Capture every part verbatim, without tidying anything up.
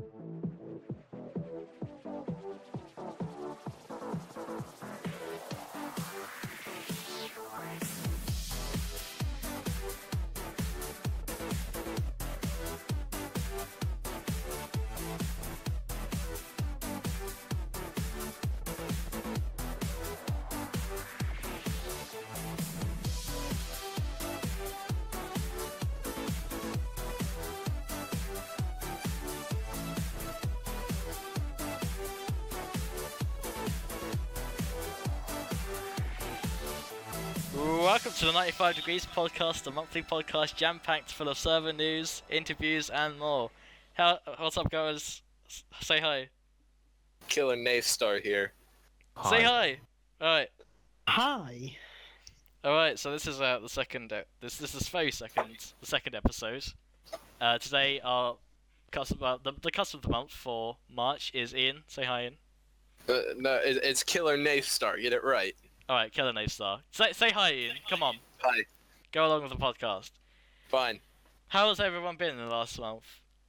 Welcome to the ninety-five Degrees Podcast, a monthly podcast jam-packed full of server news, interviews, and more. How, what's up, guys? S- say hi. Killer Knave Star here. Hi. Say hi. All right. Hi. All right. So this is uh, the second. Uh, this this is very second. The second episode. Uh, today our custom, uh, the the custom of the month for March is Ian. Say hi, Ian. Uh, no, it, it's Killer Knave Star. Get it right. All right, Killer Knave Star. Say say hi, Ian. Come on. Hi. Go along with the podcast. Fine. How has everyone been in the last month?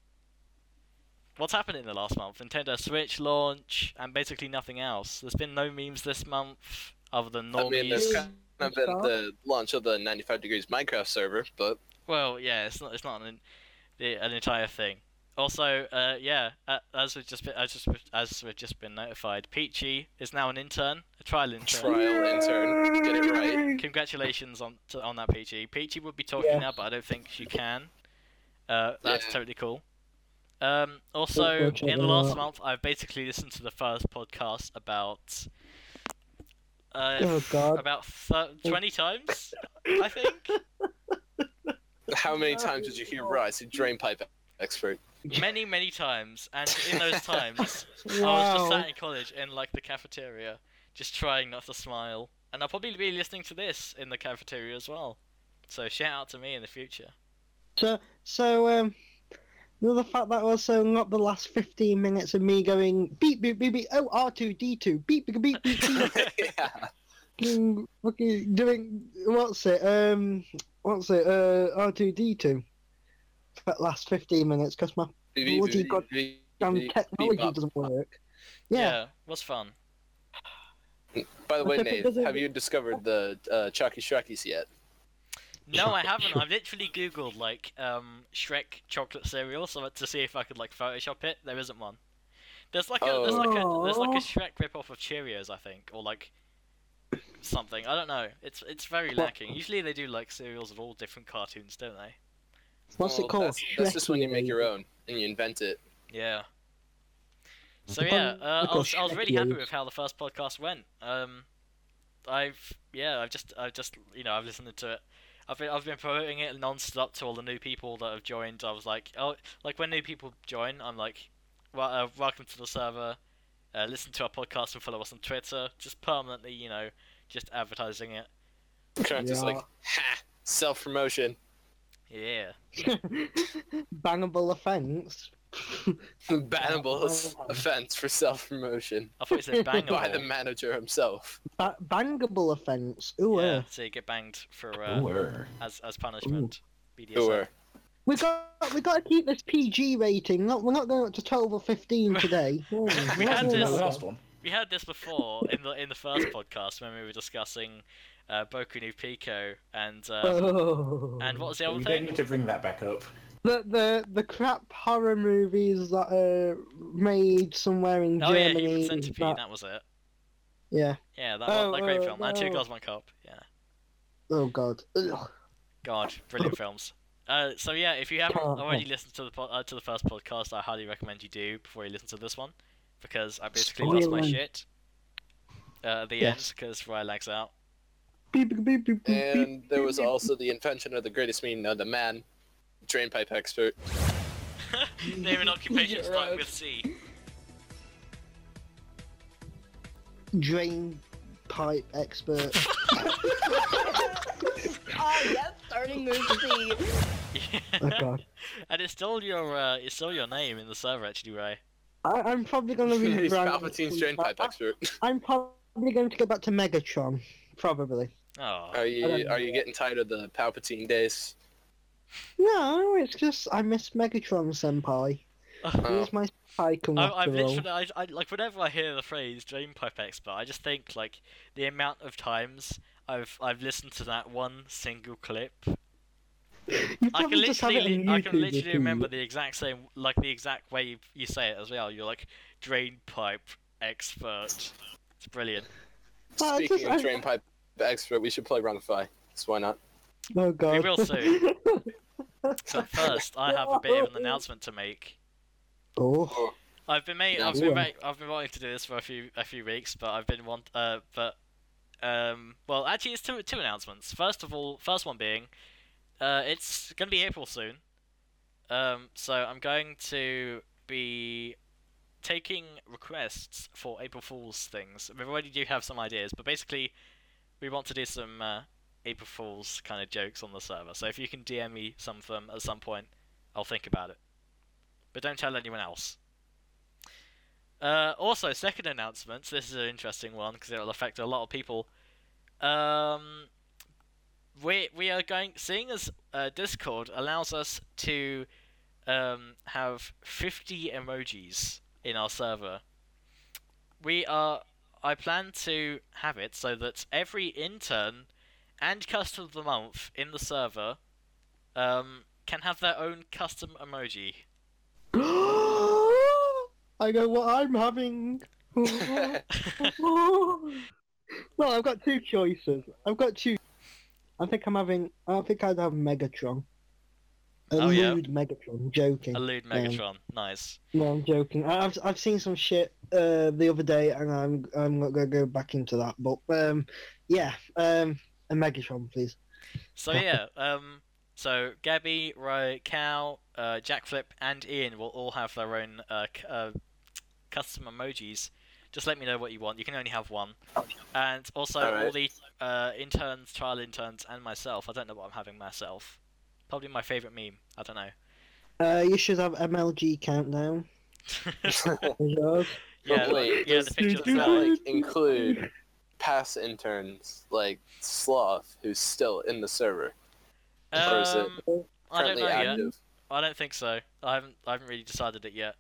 What's happened in the last month? Nintendo Switch launch and basically nothing else. There's been no memes this month other than normies. I mean, there's kind of been the launch of the ninety-five Degrees Minecraft server, but Well, yeah, it's not it's not an the, an entire thing. Also, uh, yeah, uh, as we've just been as just as we've just been notified, Peachy is now an intern, a trial intern. trial intern. Get it right. Congratulations on to, on that, Peachy. Peachy would be talking Yeah. now, but I don't think she can. Uh, that's Yeah. totally cool. Um, also, Unfortunately in the last not. month, I've basically listened to the first podcast about uh, Oh, God. about th- twenty times, I think. How many times did you hear Rise, a drain pipe expert? Many, many times, and in those times, I was just Wow. sat in college in like the cafeteria, just trying not to smile. And I'll probably be listening to this in the cafeteria as well. So shout out to me in the future. So, so um, you know the fact that also not the last fifteen minutes of me going beep beep beep beep. Oh, R two D two beep beep beep beep. beep. Yeah. fucking, fucking doing what's it? Um, what's it? Uh, R two D two. That last fifteen minutes because my bloody goddamn technology doesn't work. Yeah. was fun. By the way, If it Nate, doesn't- have you discovered the uh, Chucky Shrekkies yet? No, I haven't. I've literally googled like um Shrek chocolate cereal so that- to see if I could like Photoshop it. There isn't one. There's like a there's like a there's like a Aw. Shrek rip-off of Cheerios, I think, or like something. I don't know. It's it's very What? lacking. Usually they do like cereals of all different cartoons, don't they? What's Well, it called? That's, that's just when you make Shrekky. your own and you invent it. Yeah. So They yeah, call- uh, they I call was I was really happy Shrekios. with how the first podcast went. Um, I've yeah, I've just I've just you know I've listened to it. I've been I've been promoting it non-stop to all the new people that have joined. I was like, oh, like when new people join, I'm like, well, uh, welcome to the server. Uh, listen to our podcast and follow us on Twitter. Just permanently, you know, just advertising it. Kind of just Yeah. like, ha, self-promotion. Yeah. Bangable offence. Bannable offense for self-promotion I thought you said by the bangable. manager himself. Ba- bangable offence. Ooh, Yeah, uh. so you get banged for uh, Ooh. as as punishment. B D S M. Sure. We got we got to keep this P G rating. Not, we're not going up to twelve or fifteen today. Oh, We we're not had doing this- The that. last one. We had this before in the in the first podcast when we were discussing uh, Boku no Pico and uh, Oh. and what was the other We don't thing? need to bring that back up. the the the crap horror movies that are made somewhere in Oh yeah, Germany? Human Centipede. that- That was it. yeah. Yeah, that Oh, that great oh, film. And Two no. Girls One Cup. Yeah. Oh God. Ugh. God, brilliant films. Uh, so yeah, if you haven't Oh, already oh. listened to the po- uh, to the first podcast, I highly recommend you do before you listen to this one, because I basically lost my Spoiling. shit uh, at the Yes. end because Ryan lags out. Beep, beep, beep, beep, beep, And beep, there was beep. also the invention of the greatest meme, uh, the man, drain pipe expert. Name and occupation You're starting right. with C. drain pipe expert. Oh yes, starting with C. Yeah. Oh God. And it's still your uh, it's still your name in the server actually, Ray. I, I'm probably going to be. He's Palpatine's drain pipe expert. I'm probably going to go back to Megatron. Probably. Oh. Are I you don't are you getting tired of the Palpatine days? No, it's just I miss Megatron Senpai. He was my Pike and I, I've lateral. literally, I, I, like, whenever I hear the phrase drain pipe expert, I just think like the amount of times I've I've listened to that one single clip. You I can probably just have it literally, on I can YouTube literally if you- remember the exact same, like the exact way you, you say it as well. You're like drain pipe expert. It's brilliant. Ah, it's Speaking just- of I- drain pipe expert, we should play Rungify. So why not? Oh god. will soon. But first, I have a bit of an announcement to make. Oh. I've been made, I've Yeah. been made, I've been wanting to do this for a few a few weeks, but I've been want uh but um well actually it's two two announcements. First of all, first one being, uh it's gonna be April soon. Um so I'm going to be taking requests for April Fool's things. We already do have some ideas, but basically we want to do some uh, April Fool's kind of jokes on the server. So if you can D M me some of them at some point, I'll think about it. But don't tell anyone else. Uh, also, second announcement. This is an interesting one because it will affect a lot of people. Um, we we are going, seeing as uh, Discord allows us to um, have fifty emojis in our server. We are. I plan to have it so that every intern and custom of the month in the server um, can have their own custom emoji. I know what I'm having. Well, I've got two choices. I've got two. I think I'm having. I think I'd have Megatron. A Oh, yeah? lewd Megatron. I'm joking. A lewd Megatron. Nice. No, I'm joking. I- I've I've seen some shit uh, the other day, and I'm I'm not gonna go back into that. But um, yeah, um, a Megatron, please. So yeah, um, so Gabby, Ray, Cal, uh, Jackflip, and Ian will all have their own uh, c- uh, custom emojis. Just let me know what you want. You can only have one. And also all Alright. the uh, interns, trial interns, and myself. I don't know what I'm having myself. Probably my favourite meme. I don't know. Uh, you should have M L G countdown. Is yours? yeah, Wait, yeah, does, the picture does of that the like include past interns like Sloth, who's still in the server? or is it Um, I don't Currently know yet. active. I don't think so. I haven't. I haven't really decided it yet.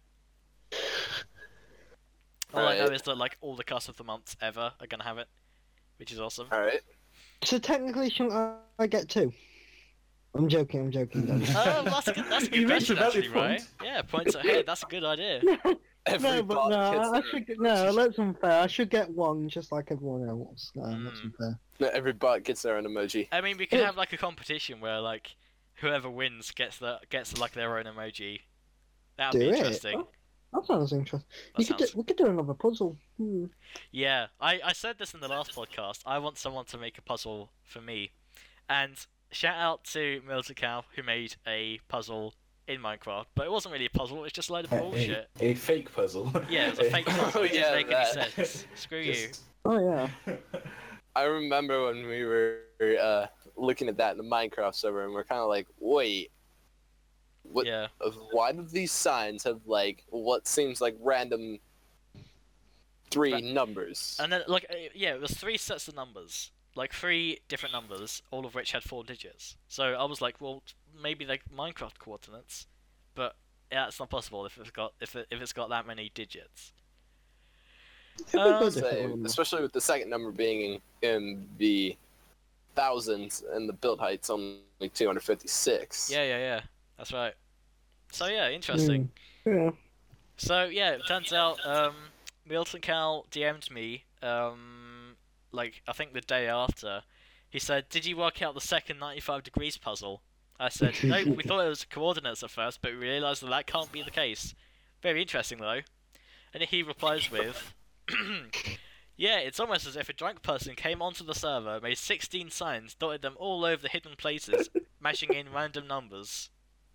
All I know Alright. is that like all the cast of the months ever are gonna have it, which is awesome. All right. So technically, shouldn't I, I get two? I'm joking. I'm joking. Don't Oh, that's a good. That's a good You raised question, a valid actually, right? point. Yeah, points ahead. That's a good idea. Every no, but bot no, gets I, I their should get, own no. emoji. That's unfair. I should get one, just like everyone else. No, that's Mm. unfair. No, every bot gets their own emoji. I mean, we could Yeah. have like a competition where like whoever wins gets the gets like their own emoji. That would Do be it. interesting. Oh, that sounds interesting. That You could do, sounds- we could do another puzzle. Hmm. Yeah, I, I said this in the last podcast. I want someone to make a puzzle for me. And shout out to Milticow who made a puzzle in Minecraft. But it wasn't really a puzzle, it was just a load of A, bullshit. a fake puzzle. Yeah, it was a fake puzzle. Oh, It didn't yeah, make that. any sense. Screw you. Just- Oh yeah. I remember when we were uh, looking at that in the Minecraft server, and we're kind of like, wait, what? Yeah. Of why do these signs have like what seems like random three But- numbers? And then, like, uh, yeah, it was three sets of numbers. Like, three different numbers, all of which had four digits. So I was like, well, maybe they're Minecraft coordinates. But yeah, it's not possible if it's got if it, if it's got that many digits. It'd be Um, good if it Say, were more. especially with the second number being in, in the thousands and the build height's only two hundred fifty-six. Yeah, yeah, yeah. That's right. So yeah, interesting. Yeah. So yeah, it turns out um, Milton Cal D M'd me um, like I think the day after. He said, "Did you work out the second ninety-five degrees puzzle?" I said, "No, we thought it was coordinates at first, but we realised that that can't be the case." Very interesting though. And he replies with, "Yeah, it's almost as if a drunk person came onto the server, made sixteen signs, dotted them all over the hidden places, mashing in random numbers."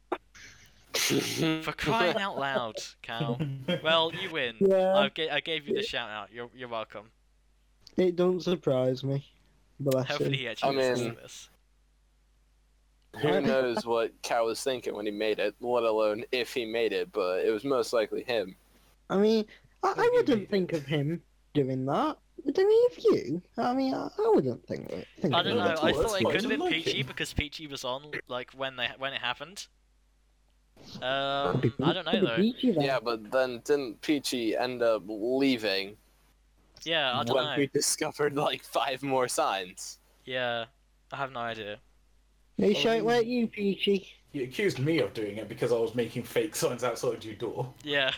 For crying out loud, Cal. Well, you win. Yeah. I, ga- I gave you the shout out. You're you're welcome. It don't surprise me. Bless Hopefully him. he actually I listens mean- to this. Who knows what Cal was thinking when he made it, let alone if he made it, but it was most likely him. I mean, I, What I do you wouldn't mean? think of him doing that. Would any of you? I mean, I, I wouldn't think. of- think I of don't No, know. that's I what- thought that's it what could have I been like Peachy it. because Peachy was on like when they when it happened. Um, I don't know Pretty though. peachy then. Yeah, but then didn't Peachy end up leaving Yeah, I don't when know. we discovered like five more signs? Yeah, I have no idea. Are you sure it weren't you, Peachy? You accused me of doing it because I was making fake signs outside your door. Yeah.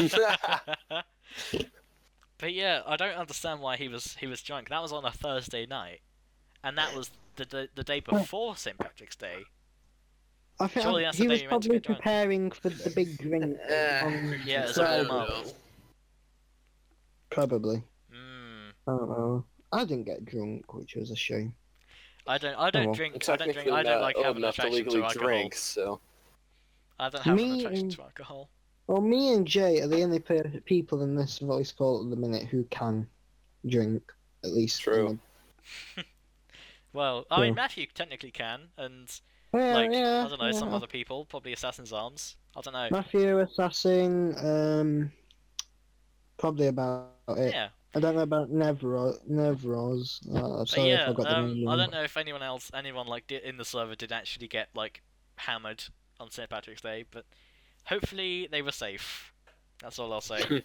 But yeah, I don't understand why he was he was drunk. That was on a Thursday night, and that was the the, the day before Saint Patrick's Day. I think Surely I- that's he the day was you're meant to probably get drunk. preparing for the big drink. Eh, on Yeah, it's I a Friday. don't warm-up. know. Probably. Mm. I don't know. I didn't get drunk, which was a shame. I don't I don't well. drink I don't drink Technically I don't not like old having an enough to attraction to legally alcohol. drink, so. I don't have an Me attraction and- to alcohol. Well, me and Jay are the only pe- people in this voice call at the minute who can drink, at least. True. Well, I mean Yeah. Matthew technically can, and Yeah, like yeah, I don't know some yeah. other people, probably Assassin's Arms. I don't know. Matthew, Assassin, um, probably about it. Yeah. I don't know about Nevro, Nevros. Uh, But sorry yeah, if I got the um, name I wrong. don't know if anyone else, anyone like di- in the server did actually get like hammered on Saint Patrick's Day, but hopefully they were safe. That's all I'll say. Are we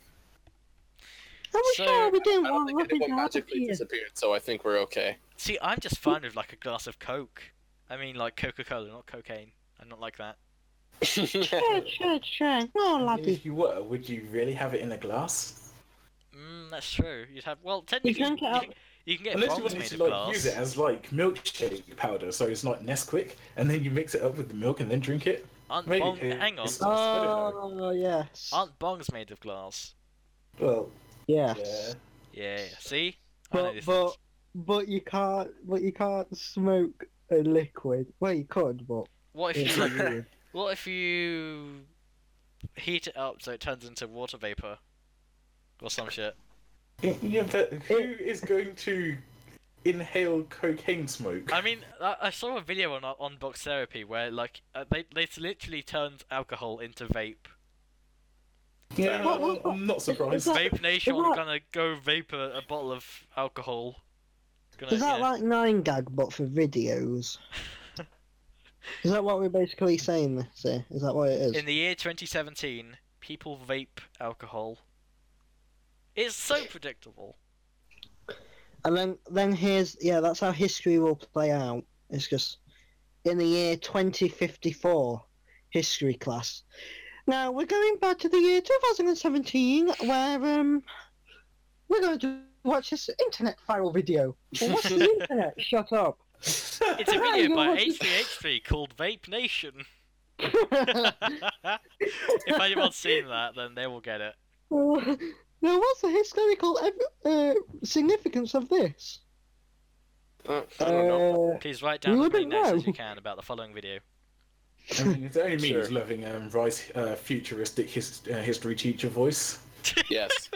So- sure we didn't I don't want think nothing anyone to happen to magically you? disappeared, so I think we're okay. See, I'm just fine with like a glass of Coke. I mean, like Coca-Cola, not cocaine. I'm not like that. Sure, sure, sure. No, laddie. If you were, would you really have it in a glass? Mm, that's true. You'd have well, You technically, drank it you, out. can- you can get Unless you bombs wanted made to of like glass. use it as like milkshake powder, so it's like Nesquik, and then you mix it up with the milk and then drink it. Aren't Maybe bong- it- hang on, it's- I don't know. Oh, yes. aren't bongs made of glass? Well, Yes. yeah. Yeah. See, I know But these but things. but you can't but you can't smoke a liquid. Well, you could, but What if it's you weird. what if you heat it up so it turns into water vapor or some shit? Yeah, but who is going to inhale cocaine smoke? I mean, I, I saw a video on on Box Therapy where like uh, they they literally turned alcohol into vape. Yeah, What- what- I'm not surprised. Is that- Vape Nation is are that- gonna go vapor a bottle of alcohol. Gonna, Is that yeah. like nine gag but for videos? Is that what we're basically saying this here? Is that what it is? In the year twenty seventeen, people vape alcohol. It's so predictable. And then then here's yeah, that's how history will play out. It's just in the year twenty fifty-four, history class. Now we're going back to the year two thousand seventeen, where um we're going to watch this internet viral video. Well, what's the internet? Shut up. It's a You're video by watching- H three H three called Vape Nation. If anyone's seen that, then they will get it. Now, what's the historical ev- uh, significance of this? Uh, I don't know. Uh, Please write You down as many wouldn't notes as know. you can about the following video. I mean, it's only me Sure. who's loving um, Rice uh, futuristic his, uh, history teacher voice. Yes.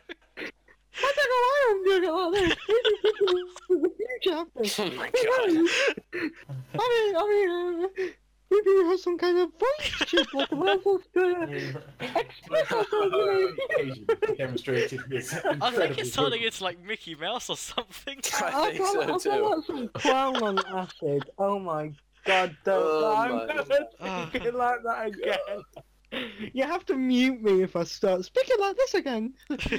I don't know why I'm doing it like this. The future after. Oh my god. I mean, I mean, uh, maybe you have some kind of voice chip, like allows us to express ourselves. You Occasionally demonstrated his I think incredible it's turning vocal- into like Mickey Mouse or something. I I think felt, so I felt too. like some clown on acid. Oh my god, don't. Oh I'm my never God. speaking like that again. You have to mute me if I start speaking like this again.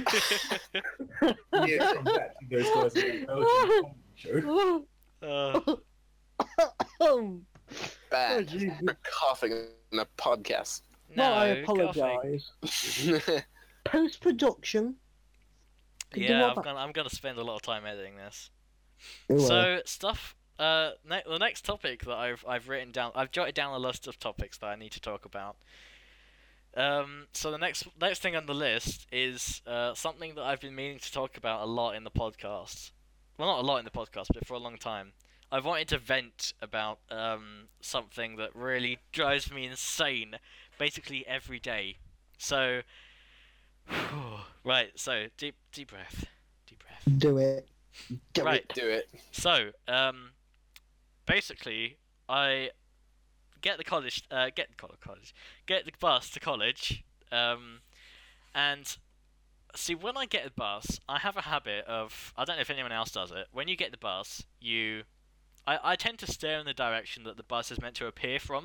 Yeah, from that to those guys in the Belgian show. uh, Oh, Bad. Jesus. You're coughing in a podcast. no, Well, I coughing. apologise. Post production. Yeah, I'm gonna I'm gonna spend a lot of time editing this. uh, So stuff. Uh, ne- the next topic that I've I've written down, I've jotted down a list of topics that I need to talk about. Um, so the next next thing on the list is uh something that I've been meaning to talk about a lot in the podcast. Well, not a lot in the podcast, but for a long time. I've wanted to vent about um something that really drives me insane, basically every day. So, right. So deep deep breath, deep breath. do it. Do Right. it. Do it. So, um, basically, I get the college, uh, get the col- college, get the bus to college, um, and see when I get a bus, I have a habit of I don't know if anyone else does it. When you get the bus, you, I, I tend to stare in the direction that the bus is meant to appear from,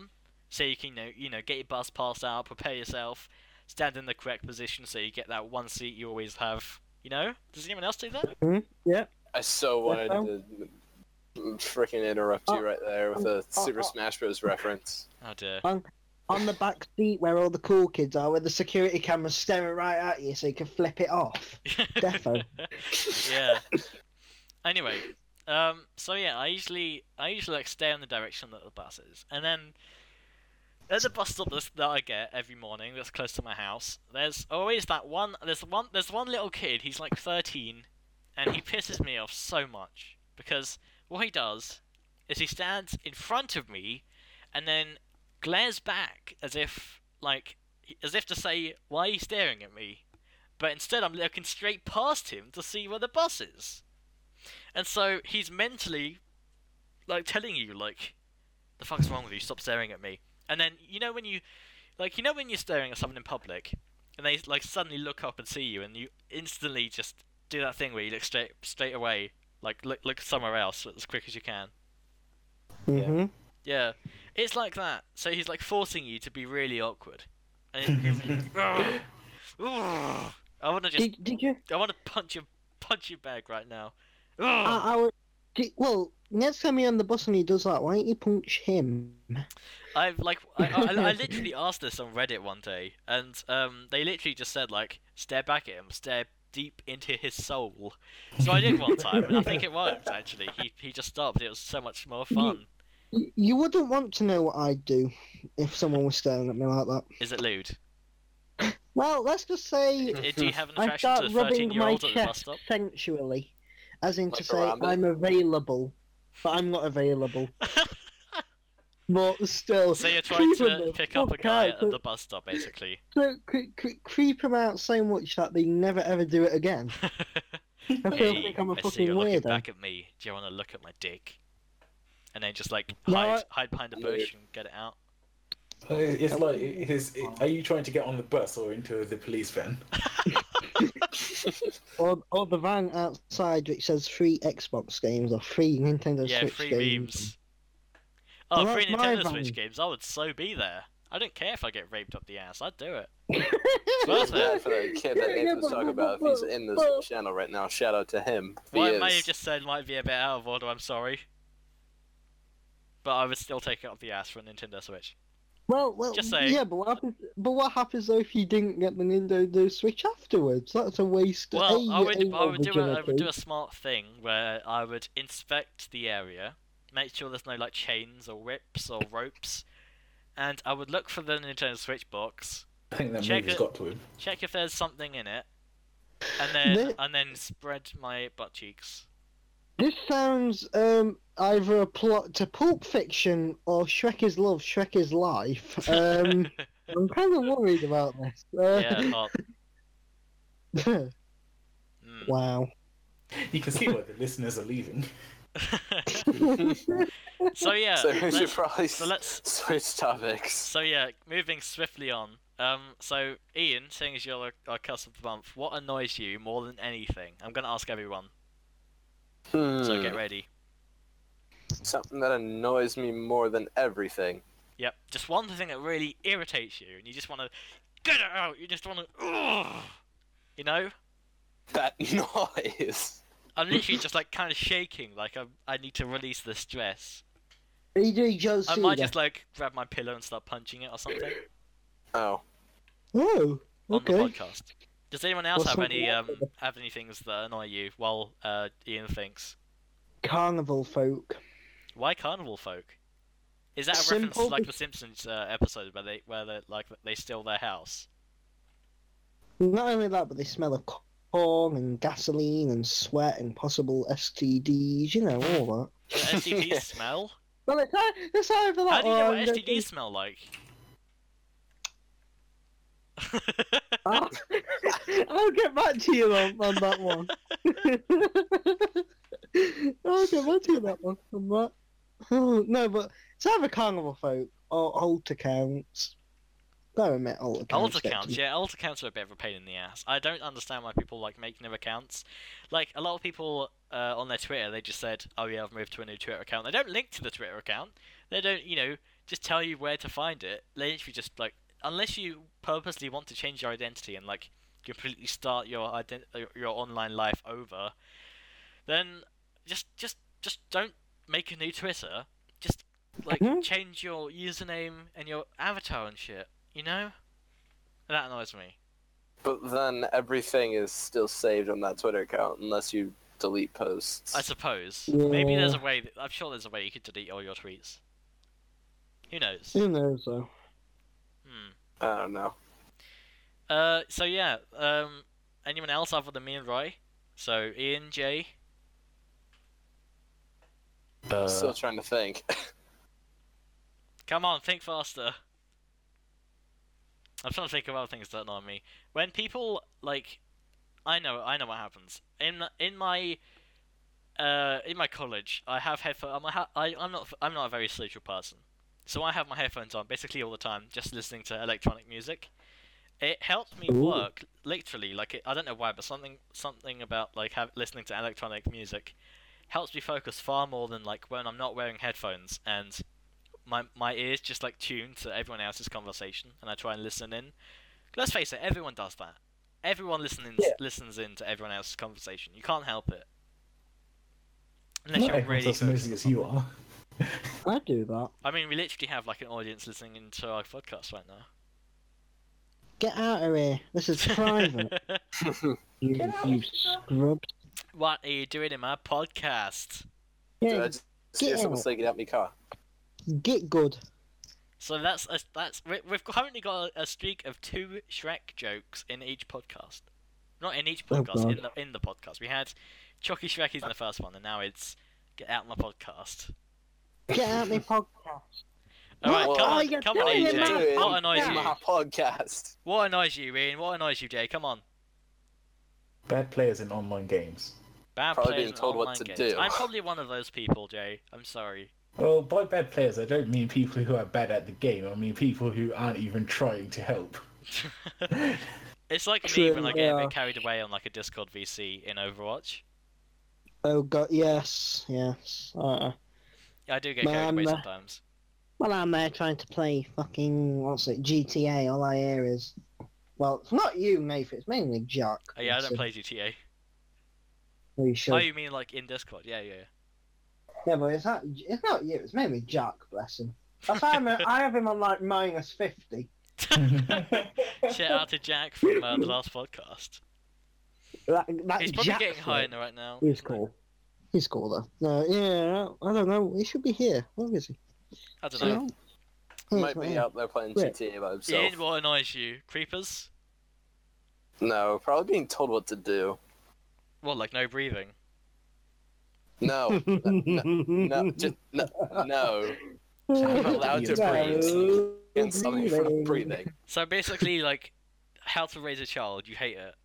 so you can, you know, you know, get your bus pass out, prepare yourself, stand in the correct position so you get that one seat you always have. You know? Does anyone else do that? Hmm? Yeah. I so wanted to freaking interrupt you Oh, right there with a oh, Super oh. Smash Bros. Reference. Oh dear. On, on the back seat where all the cool kids are, with the security cameras staring right at you so you can flip it off. Defo. Yeah. Anyway, um, so yeah, I usually I usually like stay in the direction that the bus is, and then at the bus stop that's- that I get every morning that's close to my house, there's always that one. There's one. There's one little kid. He's like thirteen, and he pisses me off so much because what he does is he stands in front of me, and then glares back as if like as if to say, "Why are you staring at me?" But instead, I'm looking straight past him to see where the bus is. And so he's mentally, like, telling you, like, the fuck's wrong with you? Stop staring at me. And then, you know when you, like, you know when you're staring at someone in public, and they, like, suddenly look up and see you, and you instantly just do that thing where you look straight straight away, like, look, look somewhere else as quick as you can. Mm-hmm. Yeah. It's like that. So he's, like, forcing you to be really awkward. And it, Ugh. Ugh. I want to just, Did, did you? I want to punch your, punch your bag right now. Ugh. I, I would, did, well, next time you're on the bus and he does that, why don't you punch him? I've like I, I, I literally asked this on Reddit one day, and um, they literally just said like stare back at him, stare deep into his soul. So I did one time, and I think it worked actually. He he just stopped. It was so much more fun. You, you wouldn't want to know what I'd do if someone was staring at me like that. Is it lewd? Well, let's just say Uh, Do you have an I attraction start to rubbing thirteen-year-olds my at the bus chest stop? sensually, as in Like to a say rabbit? I'm available, but I'm not available. But still, So you're trying creep 'em to the pick up a fuck guy out, at the bus stop, basically. So, cre- cre- creep them out so much that they never ever do it again. I feel Hey, like I'm a I see fucking you're looking weirdo. back at me. Do you want to look at my dick? And then just like No, hide, I- hide behind a bush and get it out. Uh, It's like, it is, are you trying to get on the bus or into the police van? Or, or the van outside which says free Xbox games or free Nintendo Yeah, Switch free games. memes. Oh, Well, free that's my Nintendo Switch van. games. I would so be there. I don't care if I get raped up the ass. I'd do it. It's worth it. For the kid that Nathan was talking about, if he's in this channel right now, shout out to him. He What I is. may have just said might be a bit out of order. I'm sorry. But I would still take it up the ass for a Nintendo Switch. Well, well, Just saying. yeah, but what happens? But what happens though if you didn't get the Nintendo Switch afterwards? That's a waste. Well, a, I would, a, I would do a, I would virginity. do a smart thing where I would inspect the area, make sure there's no like chains or whips or ropes, and I would look for the Nintendo Switch box, I think that Check movie's it. got to him. check if there's something in it, and then This- and then spread my butt cheeks. This sounds um either a plot to Pulp Fiction or Shrek is Love, Shrek is Life. Um, I'm kind of worried about this. Uh, yeah, hot. Mm. Wow. You can see why the listeners are leaving. so yeah, So we should let's, probably so let's switch topics. so yeah, moving swiftly on. Um, so Ian, seeing as you're our, our cuss of the month, what annoys you more than anything? I'm gonna ask everyone, Hmm. so get ready. Something that annoys me more than everything. Yep, just one thing that really irritates you, and you just want to get it out. You just want to, you know. That noise. I'm literally just like kind of shaking, like I I need to release the stress. Are you doing Joe I might Cena? just like grab my pillow and start punching it or something Oh. Oh, on okay. the podcast. Does anyone else What's have something any else? um have any things that annoy you while uh Ian thinks? Carnival folk. Why carnival folk? Is that a Simple reference to, like be- the Simpsons uh, episode where they where they like they steal their house? Not only that, but they smell of corn and gasoline and sweat and possible S T Ds. You know all that. Do S T Ds smell? Well, it's, it's either that How do you know or what I'm S T going Ds smell like? I'll, I'll get back to you on, on that one. I'll get back to you on that one. On that. Oh, no, but it's either carnival folk or alt accounts. Gotta admit, alt accounts. Alt get to accounts, me. yeah, alt accounts are a bit of a pain in the ass. I don't understand why people like make new accounts. Like a lot of people uh, on their Twitter, they just said, "Oh yeah, I've moved to a new Twitter account." They don't link to the Twitter account. They don't, you know, just tell you where to find it. Literally, just like unless you purposely want to change your identity and like completely start your ident- your online life over, then just just just don't make a new Twitter. Just like Mhm. change your username and your avatar and shit. You know, that annoys me. But then everything is still saved on that Twitter account unless you delete posts. I suppose maybe there's a Yeah. way. That, I'm sure there's a way you could delete all your tweets. Who knows? Who knows though? Hmm. I don't know. Uh. So yeah. Um. Anyone else other than me and Roy? So Ian, Jay. Uh, Still trying to think. Come on, think faster. I'm trying to think of other things that annoy me. When people like, I know, I know what happens. In in my, uh, in my college, I have headphones. I'm a ha- I I'm not I'm not a very social person, so I have my headphones on basically all the time, just listening to electronic music. It helps me Ooh. work literally. Like it, I don't know why, but something something about like have, listening to electronic music helps me focus far more than like when I'm not wearing headphones and my my ears just like tune to everyone else's conversation and I try and listen in. Let's face it, everyone does that. Everyone listening Yeah. listens in to everyone else's conversation. You can't help it. Unless not you're everyone's really as amazing focused as you are. I do that. I mean, we literally have like an audience listening into our podcast right now. Get out of here. This is private. You, Get out. you scrub. What are you doing in my podcast? Did I Yeah, just hear get someone out. say get out me car? Get good. So that's a, that's we- we've currently got a, a streak of two Shrek jokes in each podcast. Not in each Oh, podcast, in God. the in the podcast. We had Chucky Shrekkies in the first one, and now it's Get Out my podcast. Get out my podcast. All right, What come are on, you come on, doing E in J. my What annoys It's you? my podcast. What annoys you, Ian? What annoys you, Jay? Come on. Bad players in online games. Bad Probably players being in told what online to games. do. I'm probably one of those people, Jay. I'm sorry. Well, by bad players, I don't mean people who are bad at the game. I mean people who aren't even trying to help. It's like me True, when I get a yeah. bit carried away on like a Discord V C in Overwatch. Oh god, yes, yes. Uh, Yeah, I do get carried away Man, uh, sometimes. well, I'm there trying to play fucking what's it, G T A. All I hear is, well, it's not you, Nathan. It's mainly Jack. Oh, yeah, I Bless don't him. play G T A. Well, you should. Oh, you mean like in Discord? Yeah, yeah. Yeah, but it's not. It's not you. It's mainly Jack. Bless him. That's why I'm, I have him on like minus fifty. Shout out to Jack from uh, the last podcast. That, that He's probably Jack getting high thing. in right now. He's cool. He's cool though. No, yeah, I don't know. He should be here. Where is he? I don't You know. know? He Oh, might he's not be here. out there playing Wait. G T A by himself. Ian, what annoys you? Creepers? No, probably being told what to do. Well, like no breathing. No, no, no, just no, no. I'm allowed to breathe. And something from breathing. So basically, like, how to raise a child. You hate it.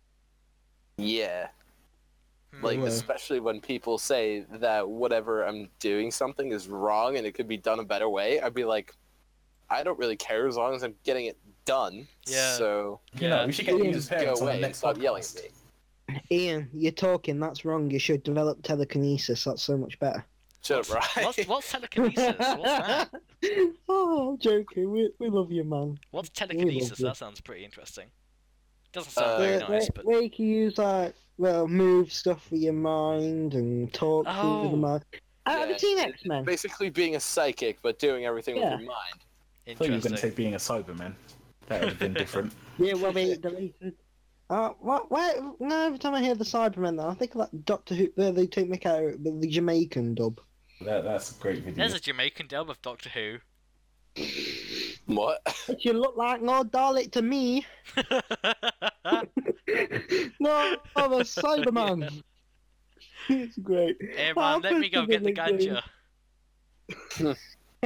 Yeah, Hmm. like Yeah. especially when people say that whatever I'm doing something is wrong and it could be done a better way. I'd be like, I don't really care as long as I'm getting it done. Yeah. So You know, Yeah. we should get Ian, you just parents go on the away and next stop yelling podcast. at me. Ian, you're talking. That's wrong. You should develop telekinesis. That's so much better. Shut up, right? What's, what's telekinesis? What's that? Oh, I'm joking. We, we love you, man. What's love telekinesis? you. That sounds pretty interesting. Doesn't sound Uh, very Where, nice, where, but where you can use like, well, move stuff with your mind and talk through with Oh. the mind. Uh, have you Yeah, seen it- X Men? Basically being a psychic, but doing everything Yeah. with your mind. I thought you were going to say interesting. being a Cyberman. That would have been different. Yeah, well, they deleted. Uh, what? Where? No, every time I hear the Cybermen, though, I think of that Doctor Who. Where they take me out with the Jamaican dub. That, that's a great video. There's a Jamaican dub of Doctor Who. What? It should look like Lord Dalek to me. No, I'm a Cyberman. It's great. Hey Oh, man, let me go get the Christopher ganja.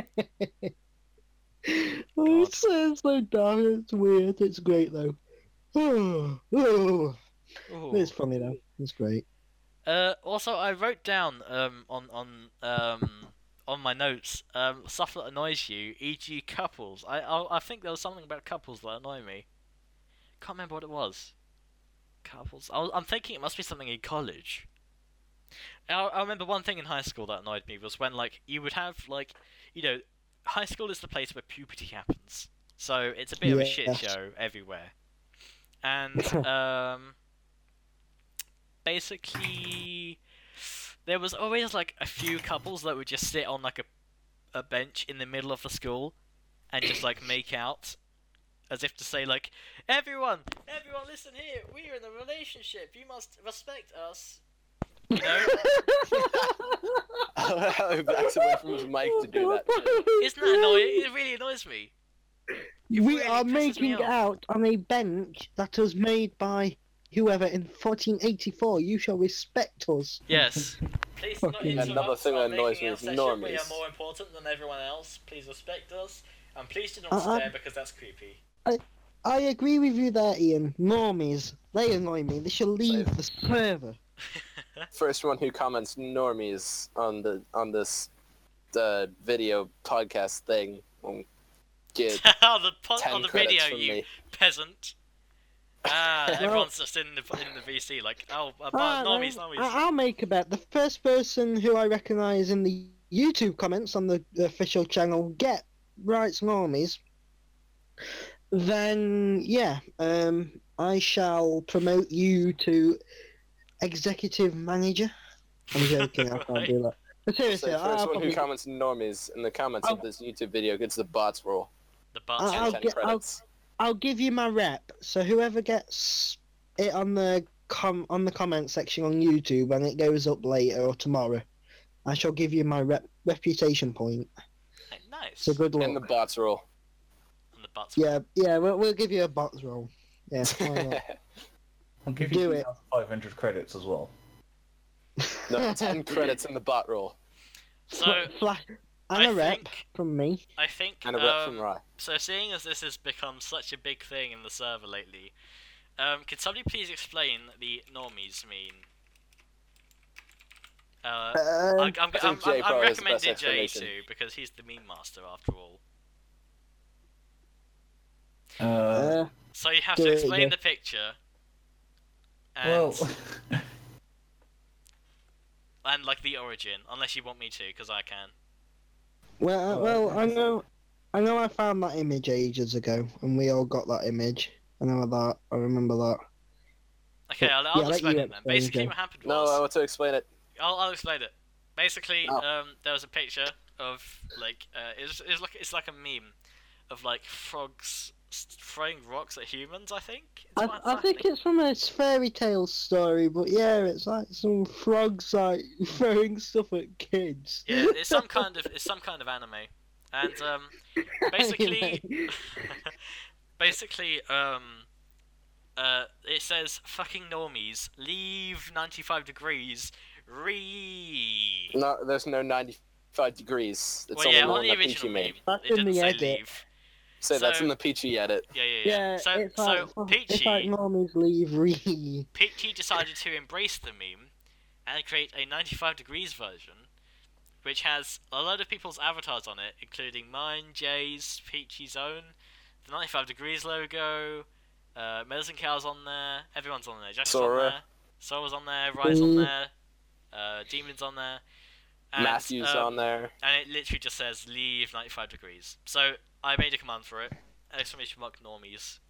Oh, it's so, it's so dark. It's weird. It's great though. Oh, oh. Ooh. It's funny though. It's great. Uh, also, I wrote down um on on um on my notes um stuff that annoys you, for example, couples. I, I I think there was something about couples that annoy me. Can't remember what it was. Couples. I was, I'm thinking it must be something in college. I, I remember one thing in high school that annoyed me was when like you would have like you know high school is the place where puberty happens, so it's a bit of a shit Yes. show everywhere. And um, basically, there was always like a few couples that would just sit on like a a bench in the middle of the school and just like make out, as if to say like, everyone, everyone, listen here, we're in a relationship. You must respect us. You know? He backs away from his mic to do that shit. Isn't that annoying? It really annoys me. It We really are pisses me making off. out on a bench that was made by whoever in fourteen eighty-four. You shall respect us. Yes. Please do not Fucking- interrupt Another thing our that annoys making me out is session. normies. We are more important than everyone else. Please respect us. And please do not Uh-uh. stare because that's creepy. I agree with you there, Ian. Normies, they annoy me. They should leave the server. First one who comments normies on the on this uh, video podcast thing will get on the, po- ten on the credits video, from you me. peasant. Ah, Well- everyone's just in the in the V C like, oh, uh, Ah, normies, no, normies. I- I'll make a bet. The first person who I recognise in the YouTube comments on the the official channel get writes normies. Then yeah, um, I shall promote you to executive manager. I'm joking. I can't Right. do that. But So seriously, first I'll, one probably, who comments normies in the comments I'll- of this YouTube video gets the bots roll The butts. I'll- and I'll ten get- I'll- credits. I'll give you my rep. So whoever gets it on the com on the comment section on YouTube and it goes up later or tomorrow, I shall give you my rep reputation point. Nice. So good luck. And the bots roll. And the butts. Yeah, yeah, we'll, we'll give you a box roll. Yeah, why not? I'll give Do you it. five hundred credits as well. No, ten credits in the bot roll. So, Flash and I a rep think, from me. I think, And a rep um, from Rye. so seeing as this has become such a big thing in the server lately, um, could somebody please explain the normies mean? Uh, Uh, I, I'm, I'm, think I'm, Jay I'm probably has the recommending best Jay explanation. to because he's the meme master after all. Uh, uh, So you have Do to it, explain yeah. the picture. And, well, and like the origin, unless you want me to, because I can. well, uh, Oh, well, I okay. know, I know, I found that image ages ago, and we all got that image. I know that. I remember that. Okay, But, I'll, yeah, I'll let explain you it then. explain, Basically, Jay. what happened No, was I want to explain it. I'll, I'll explain it. Basically, Oh. um, there was a picture of like uh, it's it's like it's like a meme of like frogs s- throwing rocks at humans. I think. It's I, what- I think it's from a fairy tale story, but yeah, it's like some frogs like throwing stuff at kids. Yeah, it's some kind of it's some kind of anime, and um, basically, Anyway. basically, um, uh, it says fucking normies leave ninety-five degrees. Re. No, there's no ninety-five degrees. It's Well, only yeah, the on one the that Peachy original made. meme, That's it in didn't the say edit. leave. So, that's So- in the Peachy edit. Yeah, yeah, yeah. Yeah, so, it's so like it's Peachy, like normies leave re. Peachy decided to embrace the meme and create a ninety-five degrees version, which has a load of people's avatars on it, including mine, Jay's, Peachy's own, the ninety-five degrees logo, uh, Medicine Cow's on there, everyone's on there, Jack's on Sora. there, Sora's on there, Rye's on Mm. there, uh, Demon's on there, and, Matthew's um, on there. and it literally just says leave ninety-five degrees. So I made a command for it, exclamation mark normies.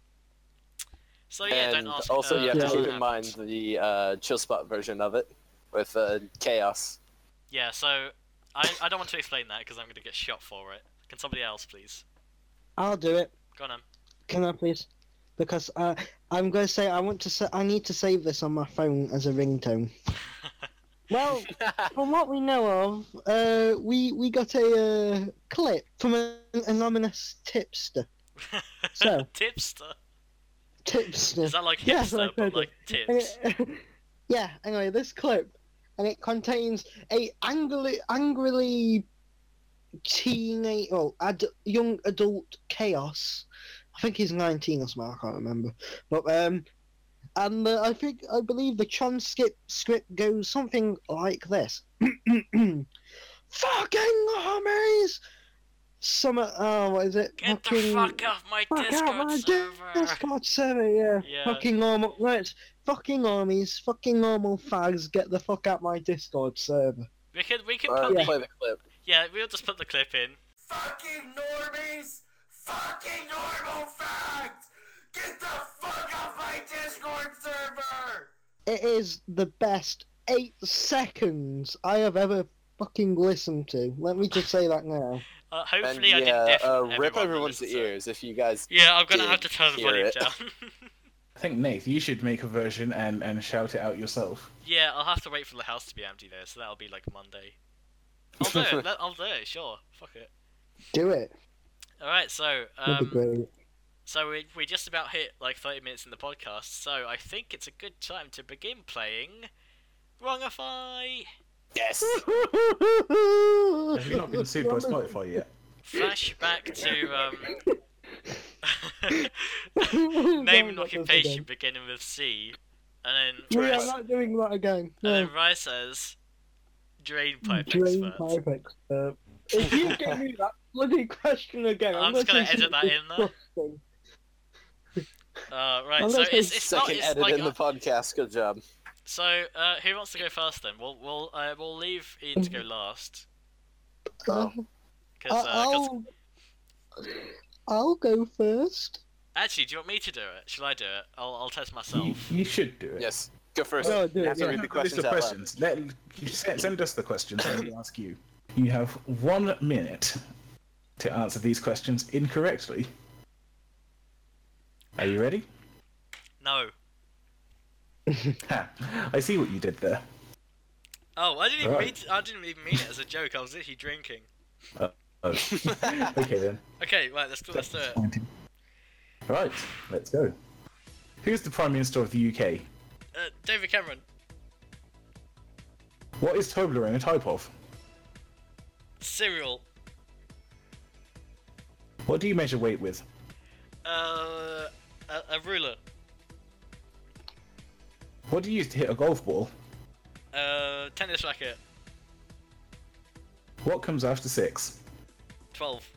So yeah, and don't ask. also, uh, you have to Yeah. how keep it in mind happened. the uh, chill spot version of it with uh, chaos. Yeah, so I, I don't want to explain that because I'm going to get shot for it. Can somebody else, please? I'll do it. Go on, Em. Can I please? Because uh, I'm going to say I want to. Sa- I need to save this on my phone as a ringtone. Well, from what we know of, uh, we we got a uh, clip from an anonymous tipster. So- Tipster. Tipster. Is that like Yeah, hipster, like but that. like tips? Yeah. Anyway, this clip, and it contains a angrily, angrily teenage, oh, ad- young adult chaos. I think he's nineteen or something. I can't remember. But um, and uh, I think I believe the transcript script goes something like this: "Fucking homies! Some oh, what is it? Get the Fucking- fuck off my Fuck Discord out my server! Discord server, yeah. Yeah. Fucking normal, right? Fucking armies, fucking normal fags, get the fuck out my Discord server. We could we could Uh, put Yeah. the Play the clip. yeah we'll just put the clip in. Fucking normies! Fucking normal facts! Get the fuck off my Discord server! It is the best eight seconds I have ever fucking listened to. Let me just say that now. Uh, And hopefully I yeah, didn't uh, deafen rip everyone that everyone's listens to it. ears if you guys. Yeah, I'm gonna did have to turn the hear volume it. down. I think, Nate, you should make a version and, and shout it out yourself. Yeah, I'll have to wait for the house to be empty there, so that'll be like Monday. I'll do it. let- I'll do it. Sure. Fuck it. Do it. All right. So, That'd be um, great. so we we just about hit like thirty minutes in the podcast. So I think it's a good time to begin playing Wrongify. Yes. Have you not been sued by Spotify yet? Flashback to um, Don't name let and this occupation again. beginning with C, and then We are Rye, not doing that again. and No. then Rye says drain pipe Drain expert. pipe expert. If you give me that bloody question again, I'm I'm, just gonna say edit that in there. disgusting. Uh, right. I'm So gonna say it's it's not Second it's edit like in the podcast. Good job. so. Uh, who wants to go first then? We'll we'll uh, we'll leave Ian to go last. Uh, Cause, uh, 'cause- I'll, I'll go first. actually, do you want me to do it? Shall I do it? I'll I'll test You, myself. you should do it. Yes. Go first. No, do you it, have to yeah. read the List questions of out loud. questions. Let, you send, send us the questions and we ask you. You have one minute to answer these questions incorrectly. Are you ready? No. Ha, I see what you did there. Oh, I didn't even Right. mean to, I didn't even mean it as a joke. I was literally drinking. Oh. Okay then. Okay, right. Let's do let's do it. Right, let's go. Who's the Prime Minister of the U K? Uh, David Cameron. What is Toblerone a type of? Cereal. What do you measure weight with? Uh, a, a ruler. What do you use to hit a golf ball? Uh, tennis racket. What comes after six? Twelve.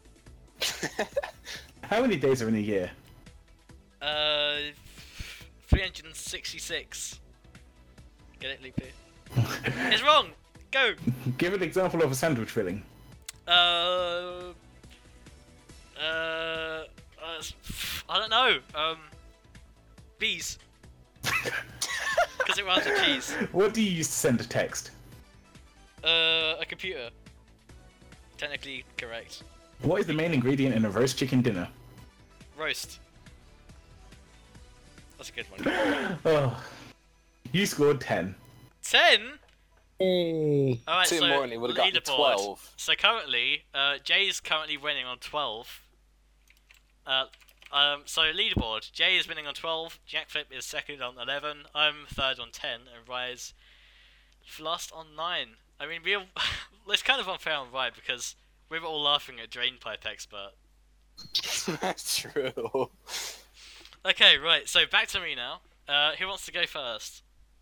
How many days are in a year? Uh, three hundred sixty-six. Get it, Lupe? It's wrong. Go. Give an example of a sandwich filling. Uh, uh, uh, I don't know. Um, bees. Because it rhymes with cheese. What do you use to send a text? Uh, a computer. Technically correct. What is the main ingredient in a roast chicken dinner? Roast. That's a good one. Oh, you scored ten. Ten. Hey. All right, Tim so Morney would have gotten leaderboard. twelve. So currently, uh, Jay's currently winning on twelve. Uh, um, so leaderboard. Jay is winning on twelve. Jack Flip is second on eleven. I'm third on ten, and Rye's last on nine. I mean, we all, it's kind of unfair on Rye because we were all laughing at Drain Pipe Expert. That's true. Okay, right. So back to me now. Uh, who wants to go first?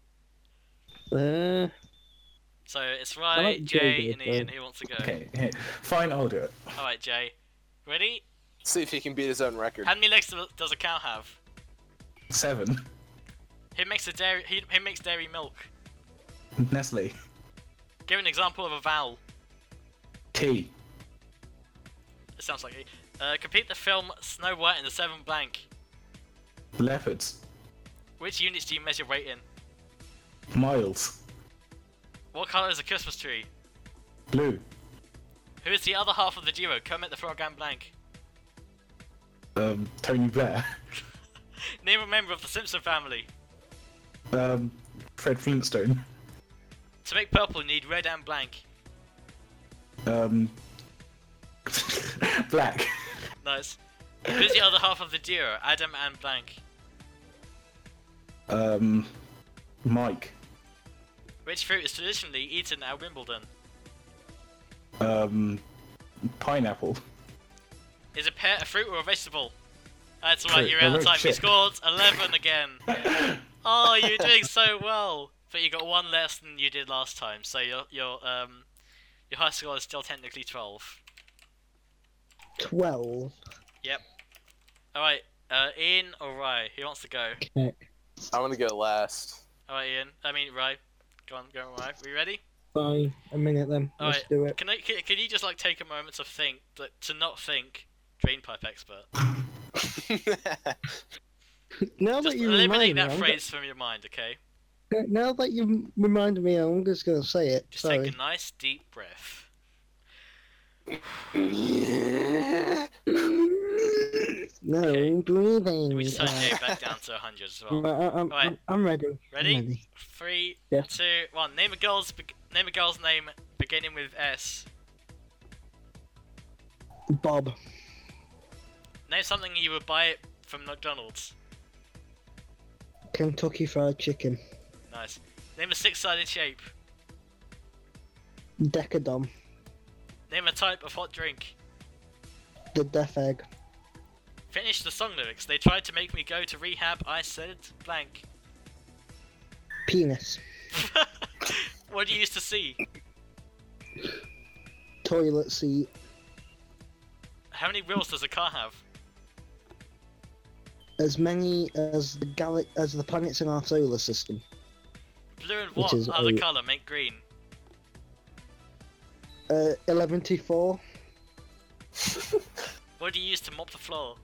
Uh, So it's I Rye, like Jay, Jay and go Ian. first. Who wants to go? Okay, here. Fine, I'll do it. All right, Jay. Ready? See if he can beat his own record. How many legs do- does a cow have? Seven. Who makes a dairy? Who, who makes dairy milk? Nestle. Give an example of a vowel. T. It sounds like it. Uh, complete the film Snow White and the Seven Blank. Leopards. Which units do you measure weight in? Miles. What colour is a Christmas tree? Blue. Who is the other half of the duo Kermit the Frog and Blank? Um, Tony Blair. Name a member of the Simpson family. Um, Fred Flintstone. To make purple, you need red and blank. Um, Black. Nice. Who's the other half of the duo Adam and Blank? Um, Mike. Which fruit is traditionally eaten at Wimbledon? Um, Pineapple. Is a pear a fruit or a vegetable? That's right, Fruit. you're out Oh, of time. You shit. scored eleven again. Oh, you're doing so well. But you got one less than you did last time, so your your um your high score is still technically twelve. twelve. Yep. Alright, uh Ian or Rye? Who wants to go? I'm gonna go last. Alright, Ian. I mean Rye. Go on, go on, Rye. Are you ready? Fine, a minute then. Let's Alright, do it. can, I, can, can you just like take a moment to think, that, to not think drainpipe expert? Now Just that you eliminate remind me, that I'm phrase from your mind, okay? go- now that you reminded me, I'm just gonna say it. Just Sorry. take a nice deep breath. No, Okay. breathing. We just turn Uh, Jay back down to one hundred as I- well. I- I'm, Right. I'm, I'm ready. I'm Ready? ready. Three, Yes. two, one. Name a girl's be- name a girl's name beginning with S. Bob. Name something you would buy from McDonald's. Kentucky Fried Chicken. Nice. Name a six-sided shape. Decadom. Name a type of hot drink. The Death Egg. Finish the song lyrics. They tried to make me go to rehab. I said blank. Penis. What do you used to see? Toilet seat. How many wheels does a car have? As many as the gal- as the planets in our solar system. Blue and Which what is other eight. colour make green? Uh, eleven T four. What do you use to mop the floor?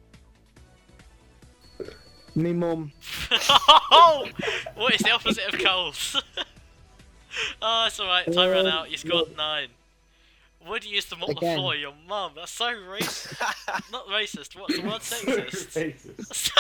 Me mum. Oh! What is the opposite of coals? Oh, it's alright. Time ran Um, out. You scored nine. What do you use to mop the Again. floor? Your mum. That's so racist. Not racist. What's the word? Sexist. Racist.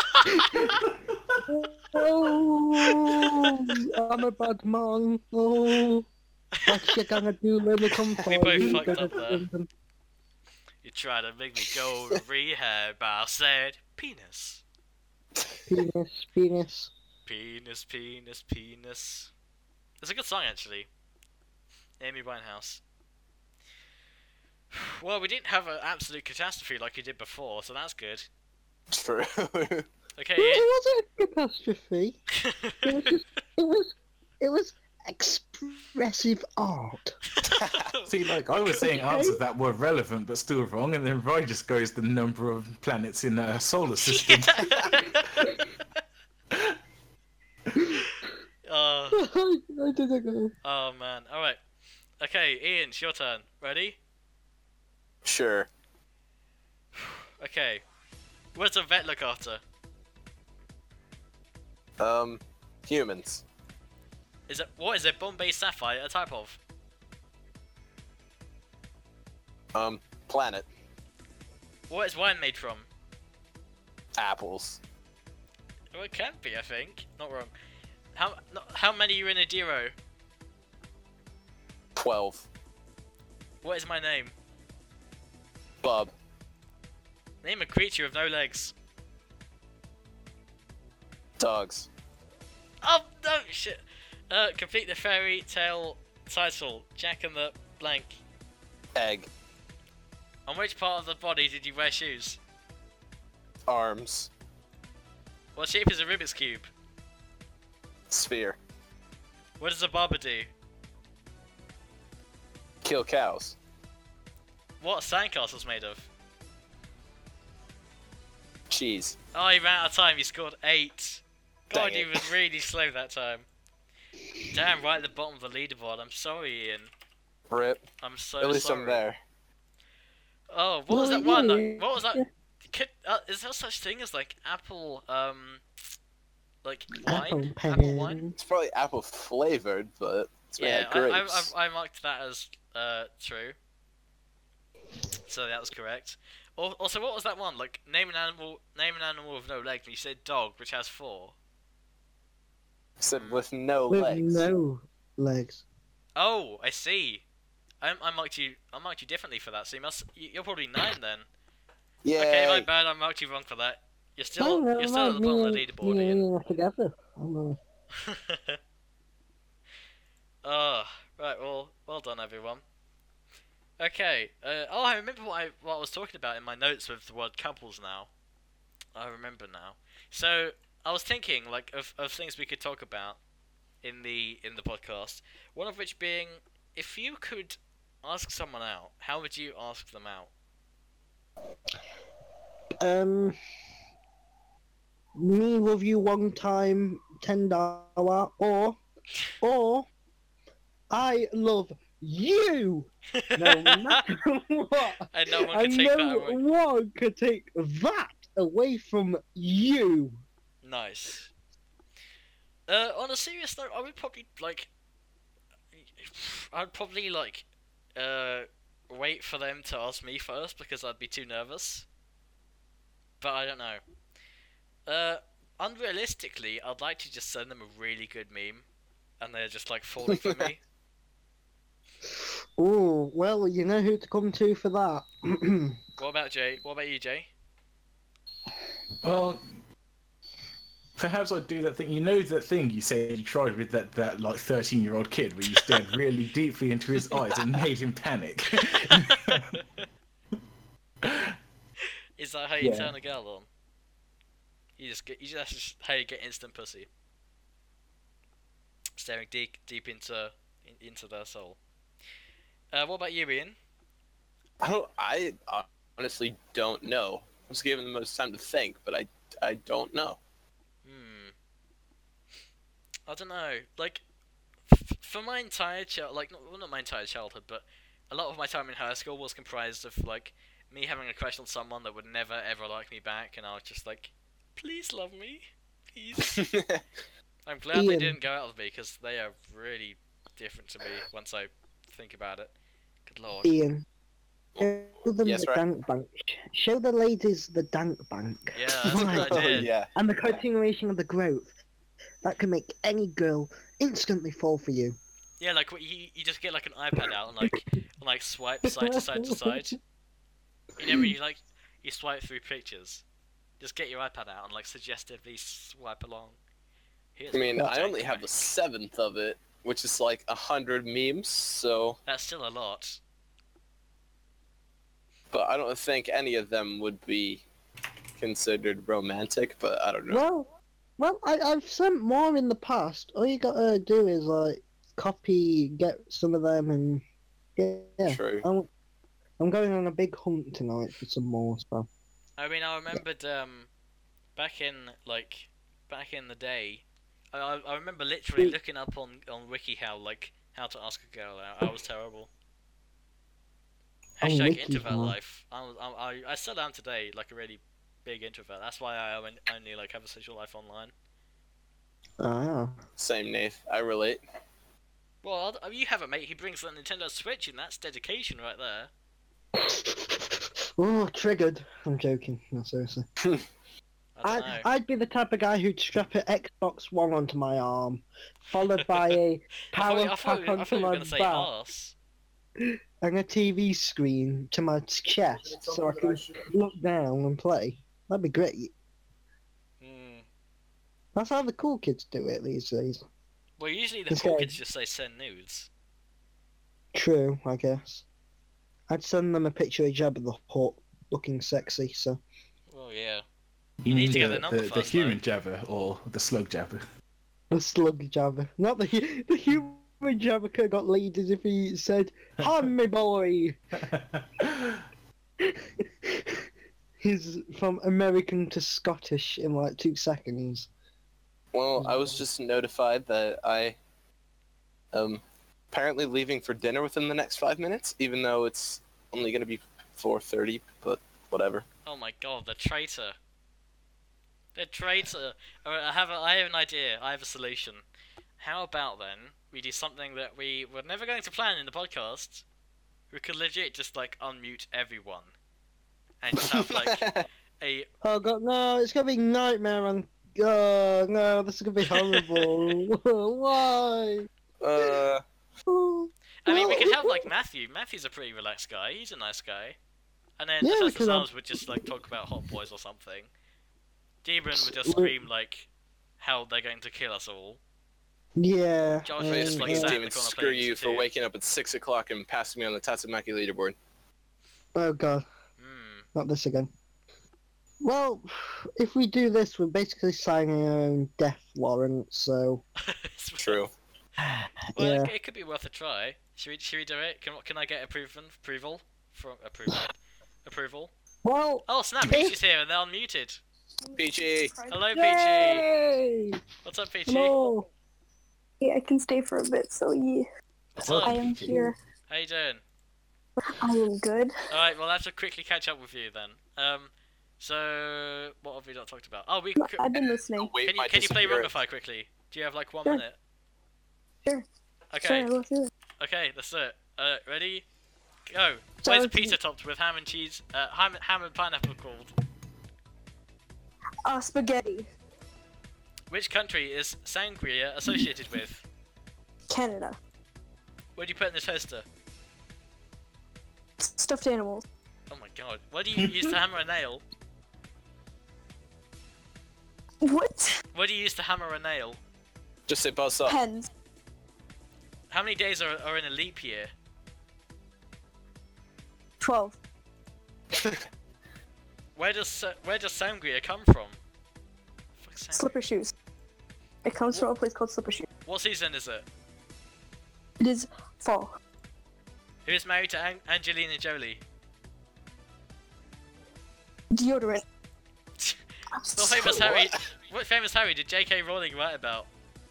Oh, I'm a bad man. Oh, what you gonna do when we come for We both you? fucked up there. You try to make me go to rehab. I said penis. Penis, penis. Penis, penis, penis. It's a good song, actually. Amy Winehouse. Well, we didn't have an absolute catastrophe like we did before, so that's good. True. Okay, It wasn't a catastrophe. Ian. It was just, it was, it was expressive art. See, like I was saying answers that were relevant but still wrong, and then Ryan just goes the number of planets in a solar system. Oh, I didn't go. oh man. Alright. Okay, Ian, it's your turn. Ready? Sure. Okay. What does a vet look after? Um, humans. Is it what is it? Bombay sapphire a type of? Um, planet. What is wine made from? Apples. Well, it can be, I think. Not wrong. How no, how many are in a Diro? Twelve. What is my name? Bub. Name a creature with no legs. Dogs. Oh no shit. Uh, complete the fairy tale title. Jack and the blank. Egg. On which part of the body did you wear shoes? Arms. What shape is a Rubik's cube? Sphere. What does a barber do? Kill cows. What are sandcastles made of? Cheese. Oh, you ran out of time. You scored eight. God, Dang you it. was really slow that time. Damn, right at the bottom of the leaderboard. I'm sorry, Ian. Rip. I'm so At least sorry. I'm there. Oh, what was Well, that one? yeah, Like, what was that? yeah. Could, uh, is there such thing as like apple, um, like wine? Apple Apple wine? pen. It's probably apple flavored, but it's made Yeah, of I, I, grapes. I, I marked that as uh true. So that was correct. Al- Also, what was that one? Like, name an animal. Name an animal with no legs. And you said dog, which has four. Said with no With legs. no legs. Oh, I see. I, I marked you. I marked you differently for that. So you must. you- You're probably nine then. Yay. Okay, my bad. I marked you wrong for that. You're still. no, you're still at the me bottom of and- the leaderboard, me Ian. and Ian are together. Oh, no. Oh, right. Well, well done, everyone. Okay. Uh, oh, I remember what I what I was talking about in my notes with the word couples now. I remember now. So I was thinking like of, of things we could talk about in the in the podcast. One of which being, if you could ask someone out, how would you ask them out? Um, me love you one time, ten dollar, or, or I love you. No matter what. And no one can And take no that away. one could take that away from you. Nice. Uh, on a serious note, I would probably like. I'd probably like, uh, wait for them to ask me first because I'd be too nervous. But I don't know. Uh, unrealistically, I'd like to just send them a really good meme, and they're just like falling for me. Oh, well, you know who to come to for that. What about Jay? What about you, Jay? Well, perhaps I'd do that thing. You know that thing you said you tried with that, that like thirteen-year-old kid where you stared really deeply into his eyes and made him panic. Is that how you Yeah. turn a girl on? You just get, you just, that's just how you get instant pussy. Staring deep, deep into, in, into their soul. Uh, what about you, Ian? I don't. I honestly don't know. I was given the most time to think, but I I don't know. Hmm. I don't know. Like, f- for my entire child, like not, well, not my entire childhood, but a lot of my time in high school was comprised of like me having a crush on someone that would never ever like me back, and I was just like, please love me, please. I'm glad they Ian. didn't go out with me because they are really different to me once I think about it. Good lord. Ian. Show them Yes, the right. dank bank. Show the ladies the dank bank. Yeah, that's a Right. good Oh idea. yeah. And the continuation of the growth. That can make any girl instantly fall for you. Yeah, like what- you you just get like an iPad out and like and, like swipe side to side to side. You know when you like you swipe through pictures, just get your iPad out and like suggestively swipe along. Here's I mean, a I only dank have the bank. seventh of it, which is like a hundred memes. So, That's still a lot. but I don't think any of them would be considered romantic. But I don't know. Well, well, I, I've sent more in the past. All you gotta do is like copy, get some of them, and yeah. yeah. True. I'm, I'm going on a big hunt tonight for some more stuff. I mean, I remembered um, back in like back in the day, I I, I remember literally Mm. looking up on on WikiHow like how to ask a girl out. I was terrible. On Hashtag WikiHow. introvert life. I, was- I I I still am today, like a really big introvert. That's why I only only, like have a social life online. Ah. Same, Nath. I relate. Well, I'll- you have a mate who brings the Nintendo Switch, and that's dedication right there. Oh, triggered. I'm joking. No, seriously. I don't I, know. I'd be the type of guy who'd strap an Xbox One onto my arm, followed by a I thought, power you- I thought, pack you- I thought onto you were my gonna say back, arse. and a T V screen to my chest so I can look down and play. That'd be great. Hmm. That's how the cool kids do it these days. Well, usually the It's cool like- kids just say send nudes. True, I guess. I'd send them a picture of Jabba the Hutt looking sexy, so. Well, yeah. You need mean to get the, the number the, the first, human Jabba or the slug Jabba? The slug Jabba. Not the, hu- the human Jabba could have got laid as if he said, "Hi, me boy." He's from American to Scottish in like two seconds. Well, I was just notified that I um apparently leaving for dinner within the next five minutes, even though it's only gonna be four thirty. But whatever. Oh my god, the traitor. The traitor. Alright, I have a, I have an idea. I have a solution. How about then we do something that we were never going to plan in the podcast? We could legit just like unmute everyone and just have like a Oh god, no! It's gonna be nightmare on. Oh no, this is gonna be horrible. Why? Uh, Oh, I mean, we well, could have like Matthew. Matthew's a pretty relaxed guy. He's a nice guy. And then Yeah, we Professor could have- Sams would just like talk about hot boys or something. Demon would just scream like how they're going to kill us all. Yeah. Josh um, is just like fucking sat in the demons, corner screw playing you Dota for two. waking up at six o'clock and passing me on the Tatsumaki leaderboard. Oh god, Hmm. not this again. Well, if we do this, we're basically signing our own death warrant. So True. Well, yeah. it, it could be worth a try. Should we? Should we do it? Can Can I get approval? Approval from approval? approval? Well, Oh snap! If- Peachy's here and they're unmuted. Peachy! Hello, Peachy. yay! What's up, Peachy? Hello. Yeah, I can stay for a bit, so yeah. What's Welcome, up? I am Peachy. here. How you doing? I am good. Alright, well, I have to quickly catch up with you then. Um, so, what have we not talked about? Oh, we No, c- I've been listening. Await can you my can you play disappearance. Rungify quickly? Do you have like one Sure. minute? Sure. Okay, Sure, let's do it. okay, let's do it. Uh, ready? Go. So Where's it's- pizza topped with ham and cheese, uh, ham, ham and pineapple called? Uh, spaghetti. Which country is sangria associated with? Canada. What do you put in the toaster? Stuffed animals. Oh my god. What do you use to hammer a nail? What? What do you use to hammer a nail? Just say buzz up. Pens. How many days are, are in a leap year? Twelve. Where does sa- where does sangria come from? Fuck's sake. Slipper shoes. It comes from a place called Slipper Shoes. What season is it? It is fall. Who is married to An- Angelina Jolie? Deodorant. What famous Harry? What famous Harry did J K Rowling write about?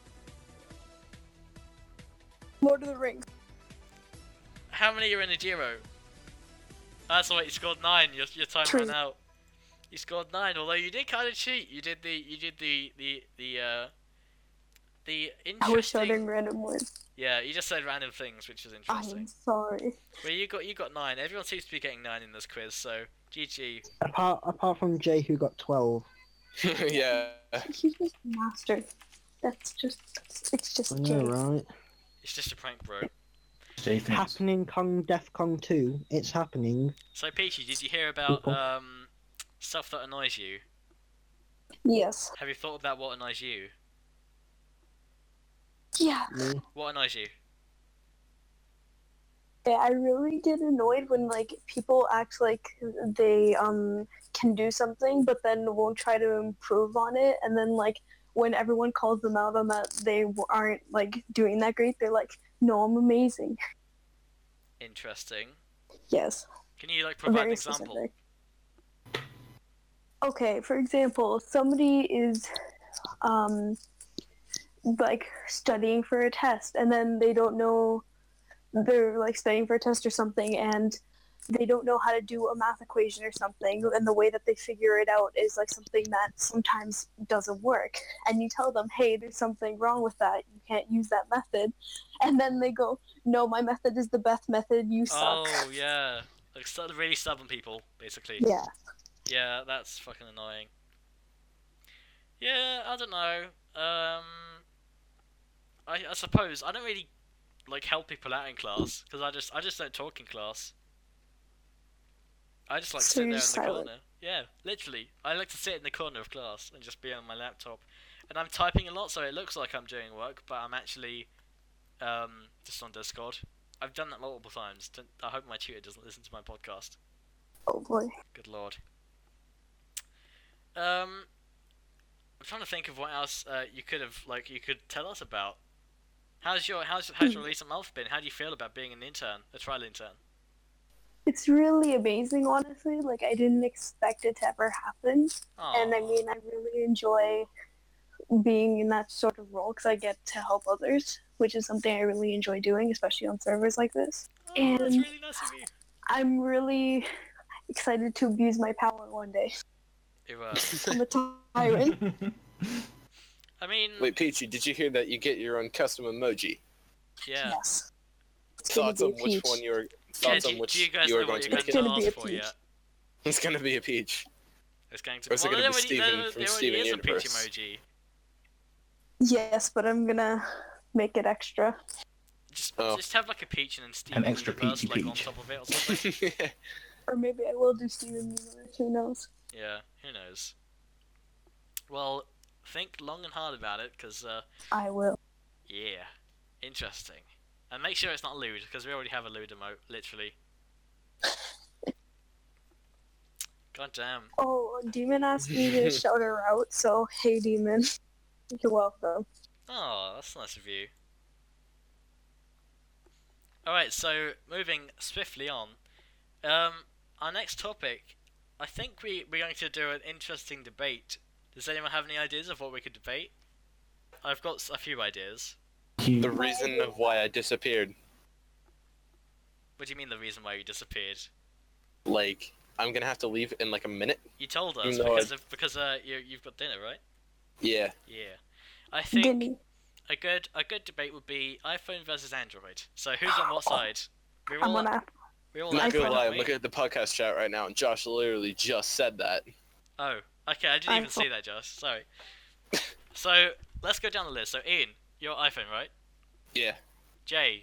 Lord of the Rings. How many are in a Giro? That's right. You scored nine. Your your time True. ran out. You scored nine. Although you did kind of cheat. You did the you did the the the uh the I was shouting interesting. random words. Yeah, you just said random things, which was I interesting. am sorry. Well, you got you got nine. Everyone seems to be getting nine in this quiz, so G G. Apart apart from Jay, who got twelve. Yeah. He's just master. That's just. It's just. I Jay. know, right? It's just a prank, bro. Jay thinks. Happening Kong Defcon two. It's happening. So Peachy, did you hear about People. um stuff that annoys you? Yes. Have you thought about what annoys you? Yeah. Me. What annoys you? Yeah, I really get annoyed when like people act like they um can do something, but then won't try to improve on it, and then like when everyone calls them out on that they w- aren't like doing that great, they're like, "No, I'm amazing." Interesting. Yes. Can you like provide an Very example? specific. Okay, for example, somebody is um like studying for a test, and then they don't know they're like studying for a test or something, and they don't know how to do a math equation or something, and the way that they figure it out is like something that sometimes doesn't work, and you tell them, hey, there's something wrong with that, you can't use that method, and then they go, no, my method is the best method, you suck. Oh yeah, like stu- really stubborn people, basically. Yeah. Yeah, that's fucking annoying. Yeah, I don't know. Um, I I suppose I don't really like help people out in class because I just I just don't talk in class. I just like to So sit you're there in just the silent. corner. Yeah, literally. I like to sit in the corner of class and just be on my laptop, and I'm typing a lot, so it looks like I'm doing work, but I'm actually um just on Discord. I've done that multiple times. Don't- I hope my tutor doesn't listen to my podcast. Oh boy. Good lord. Um, I'm trying to think of what else uh, you could have like you could tell us about. How's your how's how's your recent month been? How do you feel about being an intern, a trial intern? It's really amazing, honestly. Like, I didn't expect it to ever happen. And I Aw. mean, I really enjoy being in that sort of role because I get to help others, which is something I really enjoy doing, especially on servers like this. Oh, that's and- really nice of you. I'm really excited to abuse my power one day. You, uh, I'm a tyrant. I mean, Wait, Peachy, did you hear that you get your own custom emoji? yeah. Yes. It's gonna Thoughts be on a which peach. one you're Yeah, thoughts do, on you- which do you guys you know are going what to you're make going it? to It's gonna be ask a for peach. yet? It's gonna be a peach. It's going to. Or is it well, gonna there be already- Steven there, from there Steven already is a peach Universe? emoji. Yes, but I'm gonna make it extra. Just, Oh. just have like a peach and then Steven An extra Universe, peachy like on peach. top of it or something. Or maybe I will do Steven Universe, who knows? Yeah, who knows? Well, think long and hard about it, because, uh, I will. yeah, interesting. And make sure it's not lewd, because we already have a lewd emote, literally. God damn. Oh, Demon asked me to shout her out, so hey, Demon. You're welcome. Oh, that's nice of you. Alright, so moving swiftly on. Um, our next topic, I think we, we're going to do an interesting debate. Does anyone have any ideas of what we could debate? I've got s- a few ideas. You- The reason of why I disappeared. What do you mean the reason why you disappeared? Like, I'm gonna have to leave in like a minute. You told us Even though because I- of, because uh you you've got dinner, right? Yeah. Yeah. I think Didn't a good a good debate would be iPhone versus Android. So who's on what side? We're I'm all on app. we're all I'm not Android, gonna lie, aren't I'm we? looking at the podcast chat right now, and Josh literally just said that. Oh, okay. I didn't even iPhone. see that, Josh. Sorry. So let's go down the list. So Ian, you're iPhone, right? Yeah. Jay,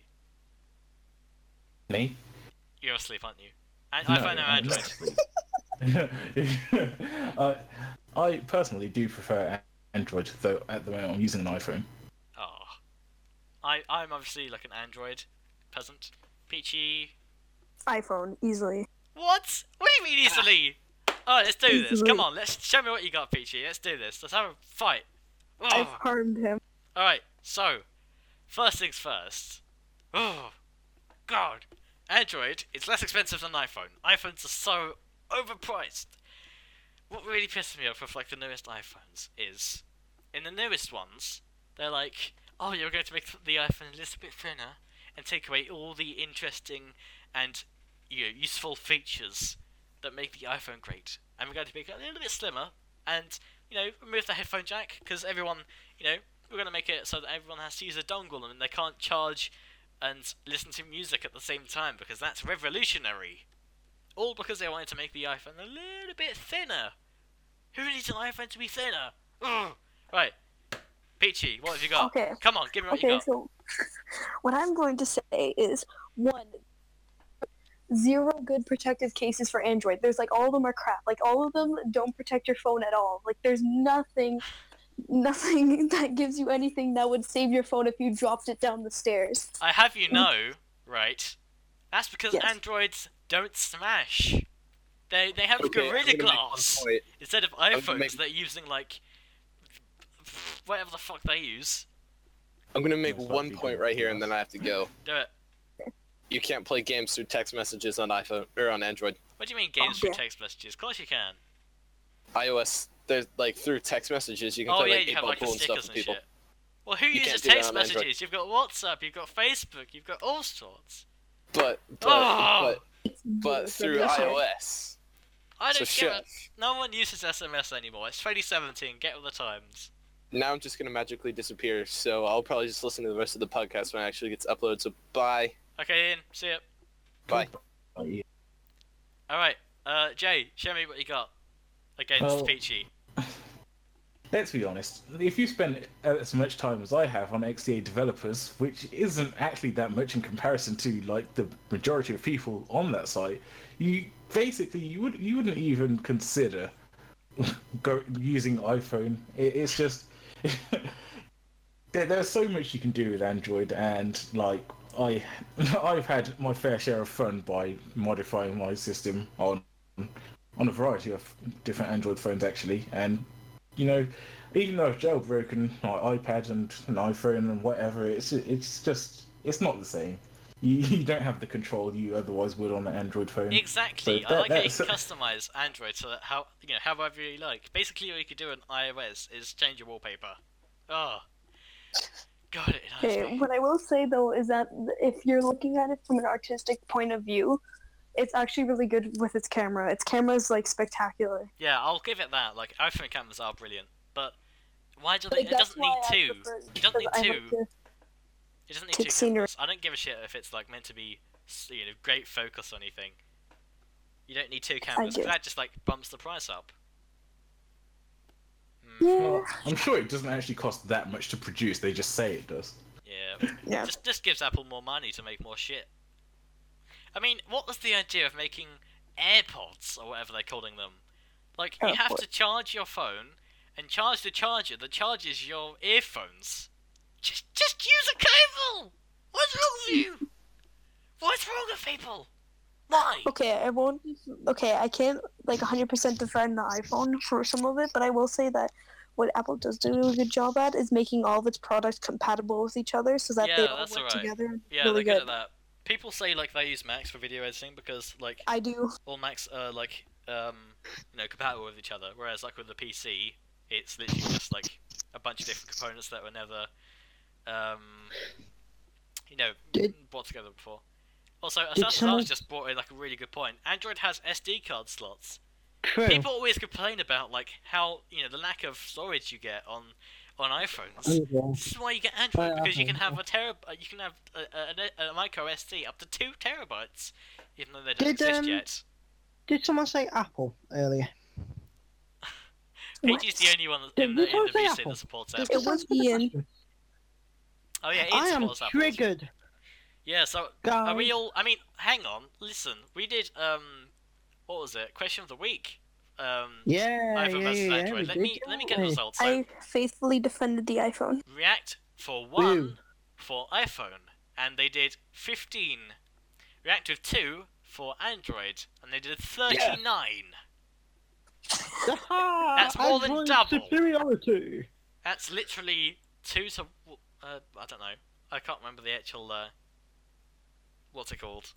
Me? you're asleep, aren't you? And No, iPhone or I'm Android? not. uh, I personally do prefer Android, though at the moment I'm using an iPhone. Oh, I I'm obviously like an Android peasant. Peachy. iPhone easily. What? What do you mean easily? Oh, let's do this. Easily. Come on, let's show me what you got, Peachy. Let's do this. Let's have a fight. I've Oh. harmed him. All right. So, first things first. Oh, God. Android is less expensive than iPhone. iPhones are so overpriced. What really pisses me off with like the newest iPhones is, in the newest ones, they're like, oh, you're going to make the iPhone a little bit thinner and take away all the interesting and you know, useful features that make the iPhone great. And we're going to make it a little bit slimmer and, you know, remove the headphone jack because everyone, you know, we're going to make it so that everyone has to use a dongle and they can't charge and listen to music at the same time because that's revolutionary. All because they wanted to make the iPhone a little bit thinner. Who needs an iPhone to be thinner? Ugh. Right. Peachy, what have you got? Okay. Come on, give me what you Okay, got. so what I'm going to say is one, zero good protective cases for Android. There's like all of them are crap. Like all of them don't protect your phone at all. Like there's nothing, nothing that gives you anything that would save your phone if you dropped it down the stairs. I have you know, right? That's because Yes. Androids don't smash. They they have Okay, I'm Gorilla gonna make one Glass point. instead of gonna iPhones make- that are using like whatever the fuck they use. I'm gonna make Most one likely point do. right here, and then I have to go. Do it. You can't play games through text messages on iPhone or on Android. What do you mean games Oh, through yeah. text messages? Of course you can. iOS, there's like through text messages, you can Oh play yeah, like you eight have ball like pool and stickers stuff and with people. shit. Well, who You uses can't do that text on Android. messages? You've got WhatsApp, you've got Facebook, you've got all sorts. But but Oh! but but through Yes, sir. iOS. I So don't shit. care. No one uses S M S anymore. It's twenty seventeen. Get with the times. Now I'm just gonna magically disappear, so I'll probably just listen to the rest of the podcast when it actually gets uploaded. So bye, Okay, Ian. See ya. bye. Oh, yeah. All right. Uh, Jay, show me what you got against Well- Peachy. Let's be honest, if you spend as much time as I have on X D A developers, which isn't actually that much in comparison to like the majority of people on that site, you basically you would you wouldn't even consider go using iPhone. It, it's just there, there's so much you can do with Android, and like I I've had my fair share of fun by modifying my system on on a variety of different Android phones actually, and you know, even though I've jailbroken my iPad and an iPhone and whatever, it's it's just it's not the same. You, you don't have the control you otherwise would on an Android phone. Exactly. So I that- like how you that's- can customize Android so that how you know however you like. Basically, what you could do on iOS is change your wallpaper. Oh, God, it annoys Okay, me. what I will say though is that if you're looking at it from an artistic point of view, it's actually really good with its camera. Its camera is like spectacular. Yeah, I'll give it that. Like iPhone cameras are brilliant, but why do they? Like, It that's doesn't need why I two. prefer- It doesn't need because I two. like to- It doesn't need take two scenery. cameras. I don't give a shit if it's like meant to be, s- you know, great focus or anything. You don't need two cameras. do. 'Cause that just like bumps the price up. Hmm, Yeah. Well, I'm sure it doesn't actually cost that much to produce. They just say it does. yeah. Yeah. Just just gives Apple more money to make more shit. I mean, what was the idea of making AirPods or whatever they're calling them? Like you have to AirPods. charge your phone and charge the charger that charges your earphones. Just just use a cable. What's wrong with you? What's wrong with people? Why? Okay, I won't. Okay, I can't like one hundred percent defend the iPhone for some of it, but I will say that what Apple does do a really good job at is making all of its products compatible with each other, so that they Yeah, all that's work alright. together. Yeah, really they're good good. at that. People say like they use Macs for video editing because like I do. all Macs are like um you know compatible with each other, whereas like with the P C, it's literally just like a bunch of different components that were never um you know Did- brought together before. Also, Did Assassin's someone- Arts just brought in like a really good point. Android has S D card slots. True. People always complain about like how you know the lack of storage you get on on iPhones. Oh, yeah. This is why you get Android Uh, because you can okay. have a tera, uh, you can have a, a, a, a micro S D up to two terabytes, even though they don't Did, exist um, yet. Did someone say Apple earlier? Paige is the only one Did- in the, did in the someone say V C Apple? that supports Did Apple. It was Ian. Oh yeah, I it am supports Apple. triggered, Yeah, so guys. are we all? I mean, hang on, listen. We did um, what was it? Question of the week. Um, Yeah, iPhone yeah, versus yeah, Android. we let did, me let me get the didn't we? results. So, I faithfully defended the iPhone. React for one Woo. for iPhone, and they did fifteen. React with two for Android, and they did thirty-nine. That's more than double. Superiority. That's literally two to. Uh, I don't know. I can't remember the actual. Uh, what's it called?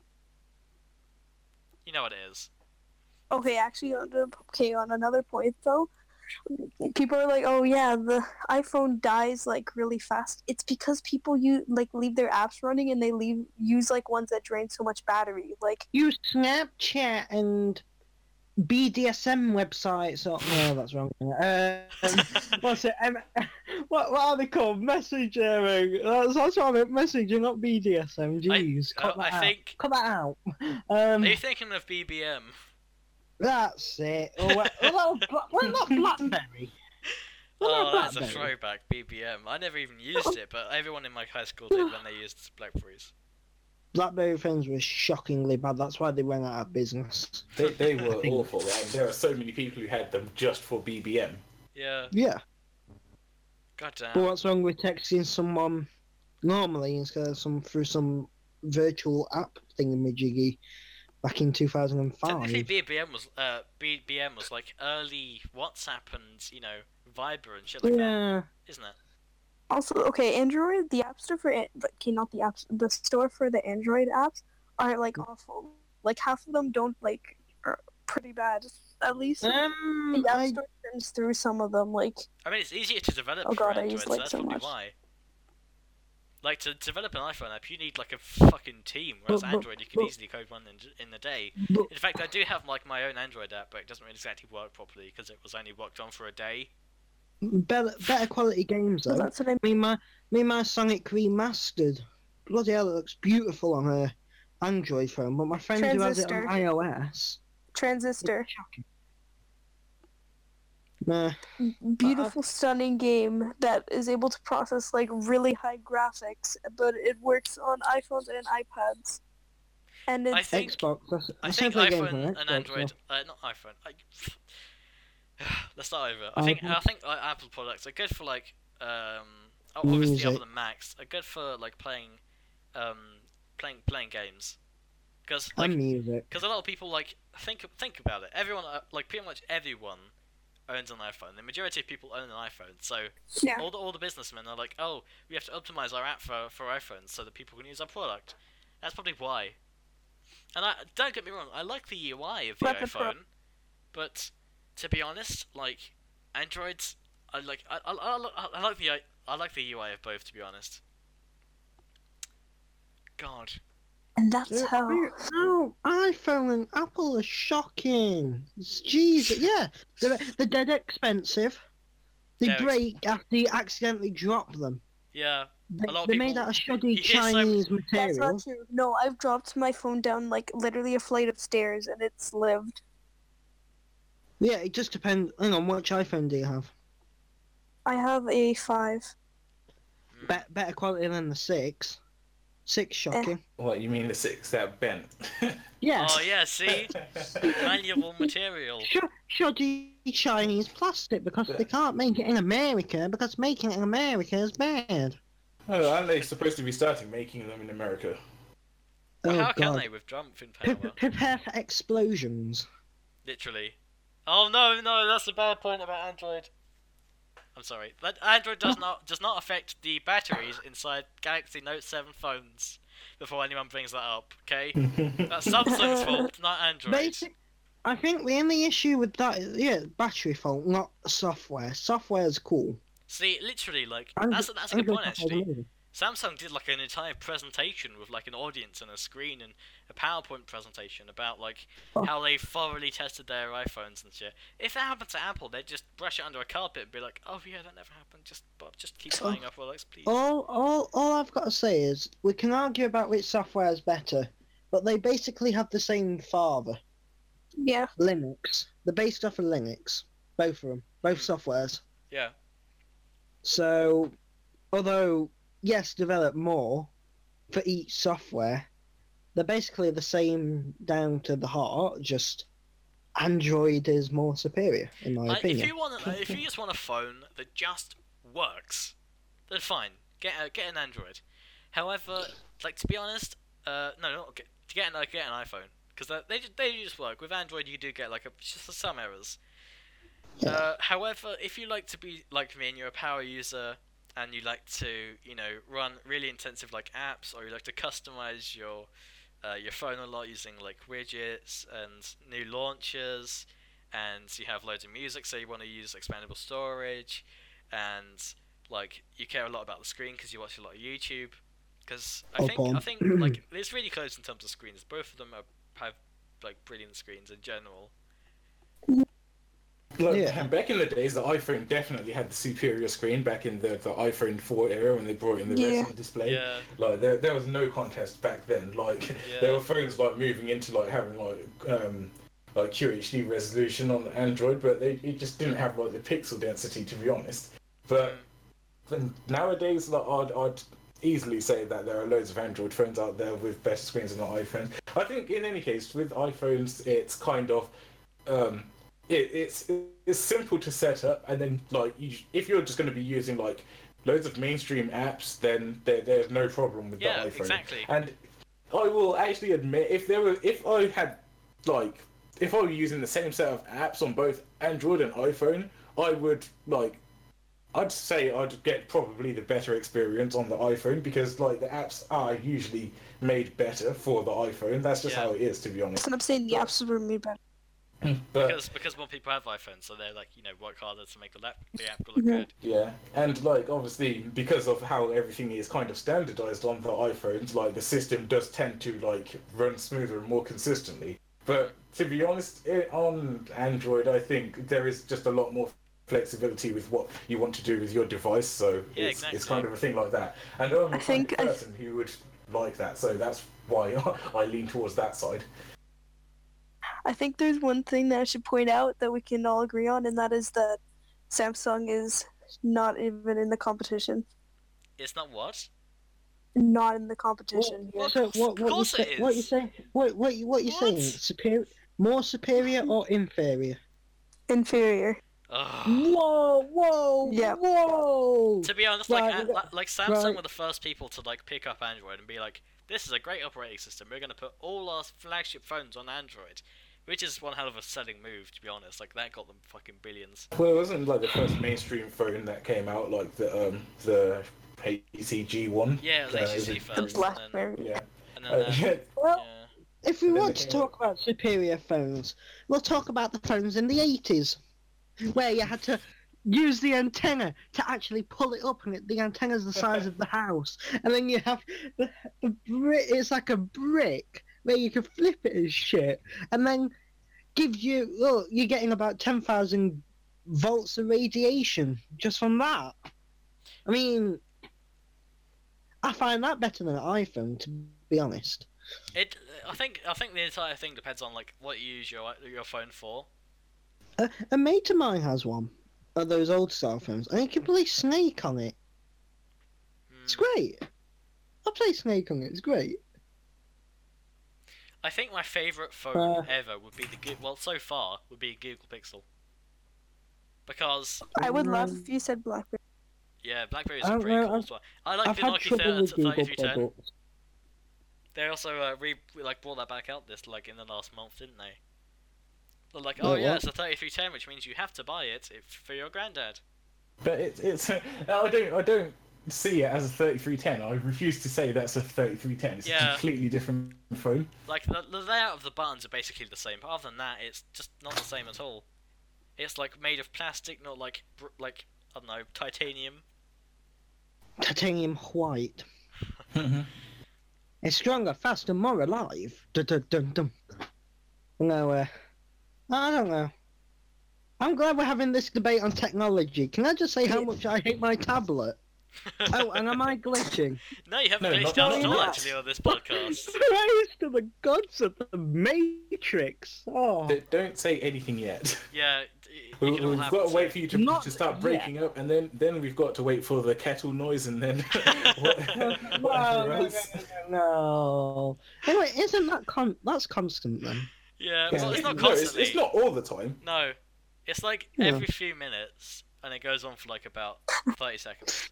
You know what it is. Okay, actually, on the, okay, on another point though, people are like, "Oh yeah, the iPhone dies like really fast." It's because people you like leave their apps running and they leave use like ones that drain so much battery. Like, Use Snapchat and B D S M websites. Or, no, that's wrong. Um, what's it? Um, what, what are they called? Messaging. That's, that's what I meant. Messaging, not B D S M. Jeez, I, cut uh, that I out. think. Cut that out. Um, Are you thinking of B B M? that's it. Oh, well, well, well, well, not BlackBerry. Well, Oh, not that's a BlackBerry. throwback, B B M. I never even used it, but everyone in my high school did when they used Blackberries. BlackBerry phones were shockingly bad. That's why they went out of business. They, they were awful. Like, there are so many people who had them just for B B M. Yeah, Yeah. god damn. But what's wrong with texting someone normally instead of some through some virtual app thingamajiggy back in two thousand Technically, five? B B M was uh, B B M was like early WhatsApp and you know Viber and shit like that, Yeah. isn't it? also, okay, Android, the app store for an- okay, not the apps, the store for the Android apps are like awful. Like half of them don't like are pretty bad. At least Um, the app I, store turns through some of them. Like, I mean, it's easier to develop Oh for God, I Android, use, so like, that's so probably much. why. Like to develop an iPhone app, you need like a fucking team. Whereas But- but- Android, you can but- easily code one in, in a day. but, In fact, I do have like my own Android app, but it doesn't really exactly work properly because it was only worked on for a day. better, better quality games so though. that's what I Me and my, me and my Sonic Remastered. Bloody hell, it looks beautiful on a Android phone, but my friend who has it on Transistor. iOS. Transistor, Shocking. Nah. beautiful, stunning game that is able to process like really high graphics, but it works on iPhones and iPads. And I it's think Xbox. That's, I that's think definitely a game iPhone from and Xbox, Android, so- uh, not iPhone. I, let's start over. I think iPhone. I think uh, Apple products are good for like um o- obviously other Music. than Macs are good for like playing um playing playing games because like And music. because a lot of people like think think about it. Everyone uh, like pretty much everyone owns an iPhone. The majority of people own an iPhone, so yeah. all the all the businessmen are like, oh, we have to optimize our app for for iPhones so that people can use our product. That's probably why. And I don't get me wrong, I like the U I of the But the pro- iPhone, but to be honest, like Androids, I like I I, I, I like the I, I like the U I of both. To be honest. God. And that's Yeah, how. No, iPhone and Apple are shocking. Jesus, yeah, they're, they're dead expensive. They They're ex- break after you accidentally drop them. Yeah. They, A lot of they're made people- out of shoddy you hear so- Chinese That's material. not true. No, I've dropped my phone down like literally a flight of stairs and it's lived. Yeah, it just depends. Hang on, which iPhone do you have? I have a five. Mm. Be- better quality than the six. Six shocking. What, you mean the six that bent? Yes. Oh yeah, see, malleable material. Sh- shoddy Chinese plastic because they can't make it in America because making it in America is bad. Oh, aren't they supposed to be starting making them in America? Well, oh how can god. they with jumping Pre- power? prepare for explosions. Literally. Oh no, no, that's a bad point about Android. I'm sorry. But Android does not does not affect the batteries inside Galaxy Note seven phones. Before anyone brings that up, okay? That's Samsung's fault, not Android. Basic. I think the only issue with that is yeah, battery fault, not software. Software is cool. See, literally, like And- that's a, that's a and good the point software's actually. amazing. Samsung did like an entire presentation with like an audience and a screen and a PowerPoint presentation about like Oh. how they thoroughly tested their iPhones and shit. If that happened to Apple, they'd just brush it under a carpet and be like, "Oh yeah, that never happened. Just, but just keep buying our products, please." All, all, all I've got to say is we can argue about which software is better, but they basically have the same father, Yeah. Linux. They're based off of Linux, both of them, both Hmm. softwares. Yeah. So, although yes, develop more for each software, they're basically the same down to the heart. Just Android is more superior, in my Like, if opinion. you want, a, if you just want a phone that just works, then fine, get a, get an Android. However, like to be honest, uh, no, not get to get an get an iPhone because they ju- they just work. With Android, you do get like a, just some errors. Yeah. Uh, however, if you like to be like me and you're a power user and you like to, you know, run really intensive like apps, or you like to customize your uh, your phone a lot using like widgets and new launchers, and you have loads of music, so you want to use expandable storage, and like you care a lot about the screen because you watch a lot of YouTube. Because I Oh, think I porn. think like it's really close in terms of screens. Both of them are, have like brilliant screens in general. Like, Yeah. back in the days, the iPhone definitely had the superior screen. Back in the, the iPhone four era, when they brought in the Yeah. Retina display, Yeah. like there, there was no contest back then. Like Yeah. there were phones like moving into like having like um like Q H D resolution on Android, but they it just didn't have like the pixel density, to be honest. But then nowadays, like I'd, I'd easily say that there are loads of Android phones out there with better screens than iPhones. I think in any case, with iPhones, it's kind of um, it, it's it's simple to set up, and then like you, if you're just going to be using like loads of mainstream apps, then there, there's no problem with Yeah, the iPhone. exactly. And I will actually admit, if there were, if I had like, if I were using the same set of apps on both Android and iPhone, I would like. I'd say I'd get probably the better experience on the iPhone because like the apps are usually made better for the iPhone. That's just Yeah. how it is, to be honest. So I'm saying the apps were made better. But Because because more people have iPhones, so they're like, you know, work harder to make the app the app look Yeah. good. yeah, and like obviously because of how everything is kind of standardized on the iPhones, like the system does tend to like run smoother and more consistently. But to be honest, it, on Android, I think there is just a lot more flexibility with what you want to do with your device. So Yeah, it's, it's exactly. kind of a thing like that. And I'm a I kind think of I- person who would like that, so that's why I lean towards that side. I think there's one thing that I should point out that we can all agree on, and that is that Samsung is not even in the competition. It's not what? Not in the competition. Well, here. So of what? What you course say? it What you is. say? What? What? you- What you What? saying? Superior? More superior or inferior? Inferior. Ugh. Whoa! Whoa! Yeah. Whoa! To be honest, Right, like we an- got- li- like Samsung right. were the first people to like pick up Android and be like, this is a great operating system. We're gonna put all our flagship phones on Android, which is one hell of a selling move. To be honest, like that got them fucking billions. Well, it wasn't like the first mainstream phone that came out, like the um the H T C G one. Yeah, it was Uh, H T is C it- first. The and then- BlackBerry. Yeah. And then, Uh, uh, yeah. Well, yeah. if we And then want they to came talk about superior phones, we'll talk about the phones in the eighties, where you had to use the antenna to actually pull it up, and it, the antenna's the size of the house, and then you have the, the brick. It's like a brick where you can flip it and shit, and then give you. Look, you're getting about ten thousand volts of radiation just from that. I mean, I find that better than an iPhone, to be honest. It. I think. I think the entire thing depends on like what you use your your phone for. A, a mate of mine has one of those old style phones, and you can play Snake on it. It's Hmm. great. I play Snake on it. It's great. I think my favorite phone Uh, ever would be the Goo- well so far would be Google Pixel. Because I would laugh Um, if you said BlackBerry. yeah, BlackBerry is I a don't pretty know, cool I've- as well. I like I've the had Nokia trouble with Google thirty-three ten. products. They also uh, re like brought that back out this like in the last month, didn't they? They're like, Oh, oh yeah, what? it's a thirty-three ten, which means you have to buy it if, for your granddad. But it's it's I don't I don't see it as a thirty-three ten. I refuse to say that's a thirty-three ten. It's Yeah. a completely different phone. Like the, the layout of the buttons are basically the same, but other than that, it's just not the same at all. It's like made of plastic, not like br- like I don't know, titanium. titanium white. It's stronger, faster, more alive. Dun, dun, dun, dun. No, uh, I don't know. I'm glad we're having this debate on technology. Can I just say how much I hate my tablet? Oh, and am I glitching? No, you haven't No, glitched not- out not at all, yet. actually, on this podcast. Praise to the gods of the Matrix. Oh, D- Don't say anything yet. Yeah, d- you We, can all we've have got it, to so- wait for you to, Not to start yet. breaking up, and then then we've got to wait for the kettle noise, and then what- no, whatever no, else. no, no. Anyway, isn't that con? That's constant then. Yeah, It's, well, it's not no, it's, constantly. it's not all the time. No, it's like Yeah. every few minutes, and it goes on for like about thirty seconds.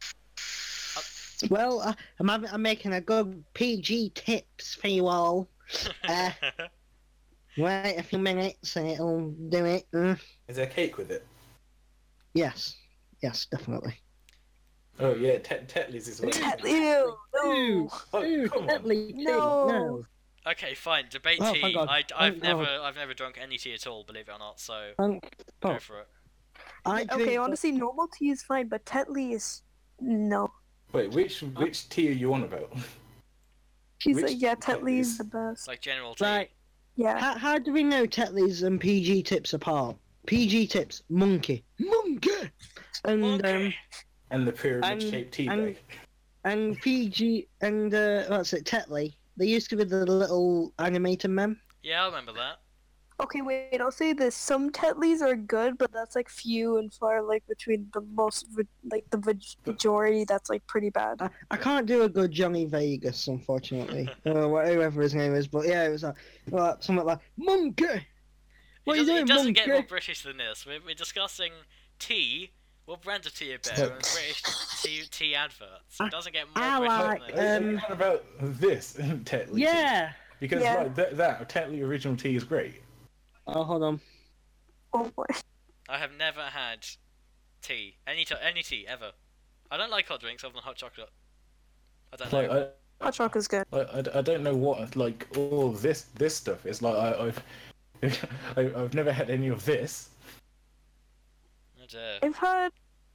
Well, uh, I'm having, I'm making a good P G tips for you all. Uh, Wait a few minutes and it'll do it. Mm. Is there cake with it? Yes, yes, definitely. Oh yeah, Tet Tetley's is well. Ew, no. Ooh, Oh, ooh, come on. definitely tea, No. no. Okay, fine. Debate Oh, tea. thank God. I, I've Thank never, God. I've never drunk any tea at all. Believe it or not. So Thank go God. for it. I Okay, drink- honestly, normal tea is fine, but Tetley is no. Wait, which which tea are you on about? She's Which like, yeah, Tetley Tetley's is- the best. Like general tea. Right, Yeah. how, how do we know Tetley's and P G tips apart? P G tips, monkey. Monkey! And, um, Monkey. And the pyramid And- shaped tea and- bag. and P G, and, uh, what's it, Tetley? They used to be the little animated men. Yeah, I remember that. Okay, wait, I'll say this. Some Tetleys are good, but that's like few and far, like between the most, v- like the vaj- majority, that's like pretty bad. I, I can't do a good Johnny Vegas, unfortunately. uh, whatever his name is, but yeah, it was like, like something like, monkey! It What are you doesn't, doing, it doesn't get more monkey? British than this. We're, we're discussing tea. What brand of tea are better? And British tea, tea adverts. It doesn't get more I British like, than this. Are you um, on about this Tetley tea? Yeah! Because Yeah. like that, that Tetley original tea is great. Oh, hold on. Oh boy. I have never had tea. Any t- any tea ever. I don't like hot drinks other than hot chocolate. I don't Like know. I, Hot chocolate's good. I, I, I don't know what like all this this stuff is like. I, I've I, I've never had any of this. Oh dear. I've had.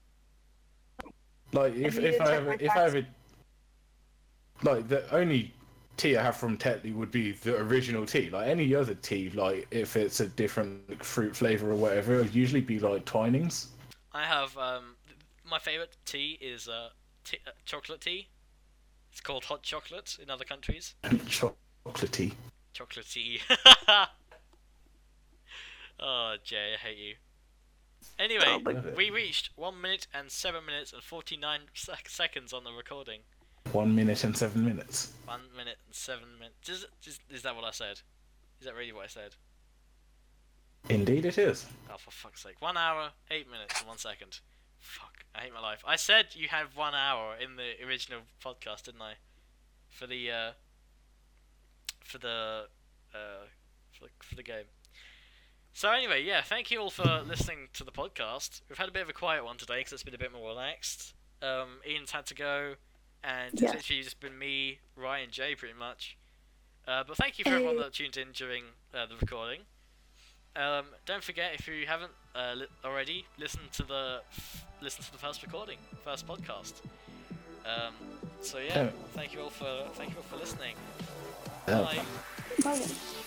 Like if need if to I check ever my if I facts. ever like the only tea I have from Tetley would be the original tea. Like any other tea, like if it's a different like, fruit flavor or whatever, it'll usually be like Twinings. I have um my favorite tea is uh, tea, uh chocolate tea. It's called hot chocolate in other countries. Chocolate tea. Chocolate tea. Oh Jay, I hate you. Anyway, Oh, but- we reached one minute and seven minutes and forty-nine sec- seconds on the recording. One minute and seven minutes. One minute and seven minutes. Is, is, is that what I said? Is that really what I said? Indeed, it is. Oh, for fuck's sake. One hour, eight minutes, and one second. Fuck, I hate my life. I said you had one hour in the original podcast, didn't I? For the, uh... For the, uh... For the, for the game. So anyway, yeah, thank you all for listening to the podcast. We've had a bit of a quiet one today, because it's been a bit more relaxed. Um, Ian's had to go, and it's Yeah. literally just been me, Ryan, Jay, pretty much. Uh, but thank you for everyone Hey. that tuned in during uh, the recording. Um, don't forget, if you haven't uh, li- already, listen to the f- listen to the first recording, first podcast. Um, so yeah, Yeah. thank you all for thank you all for listening. Yeah. Bye. Bye.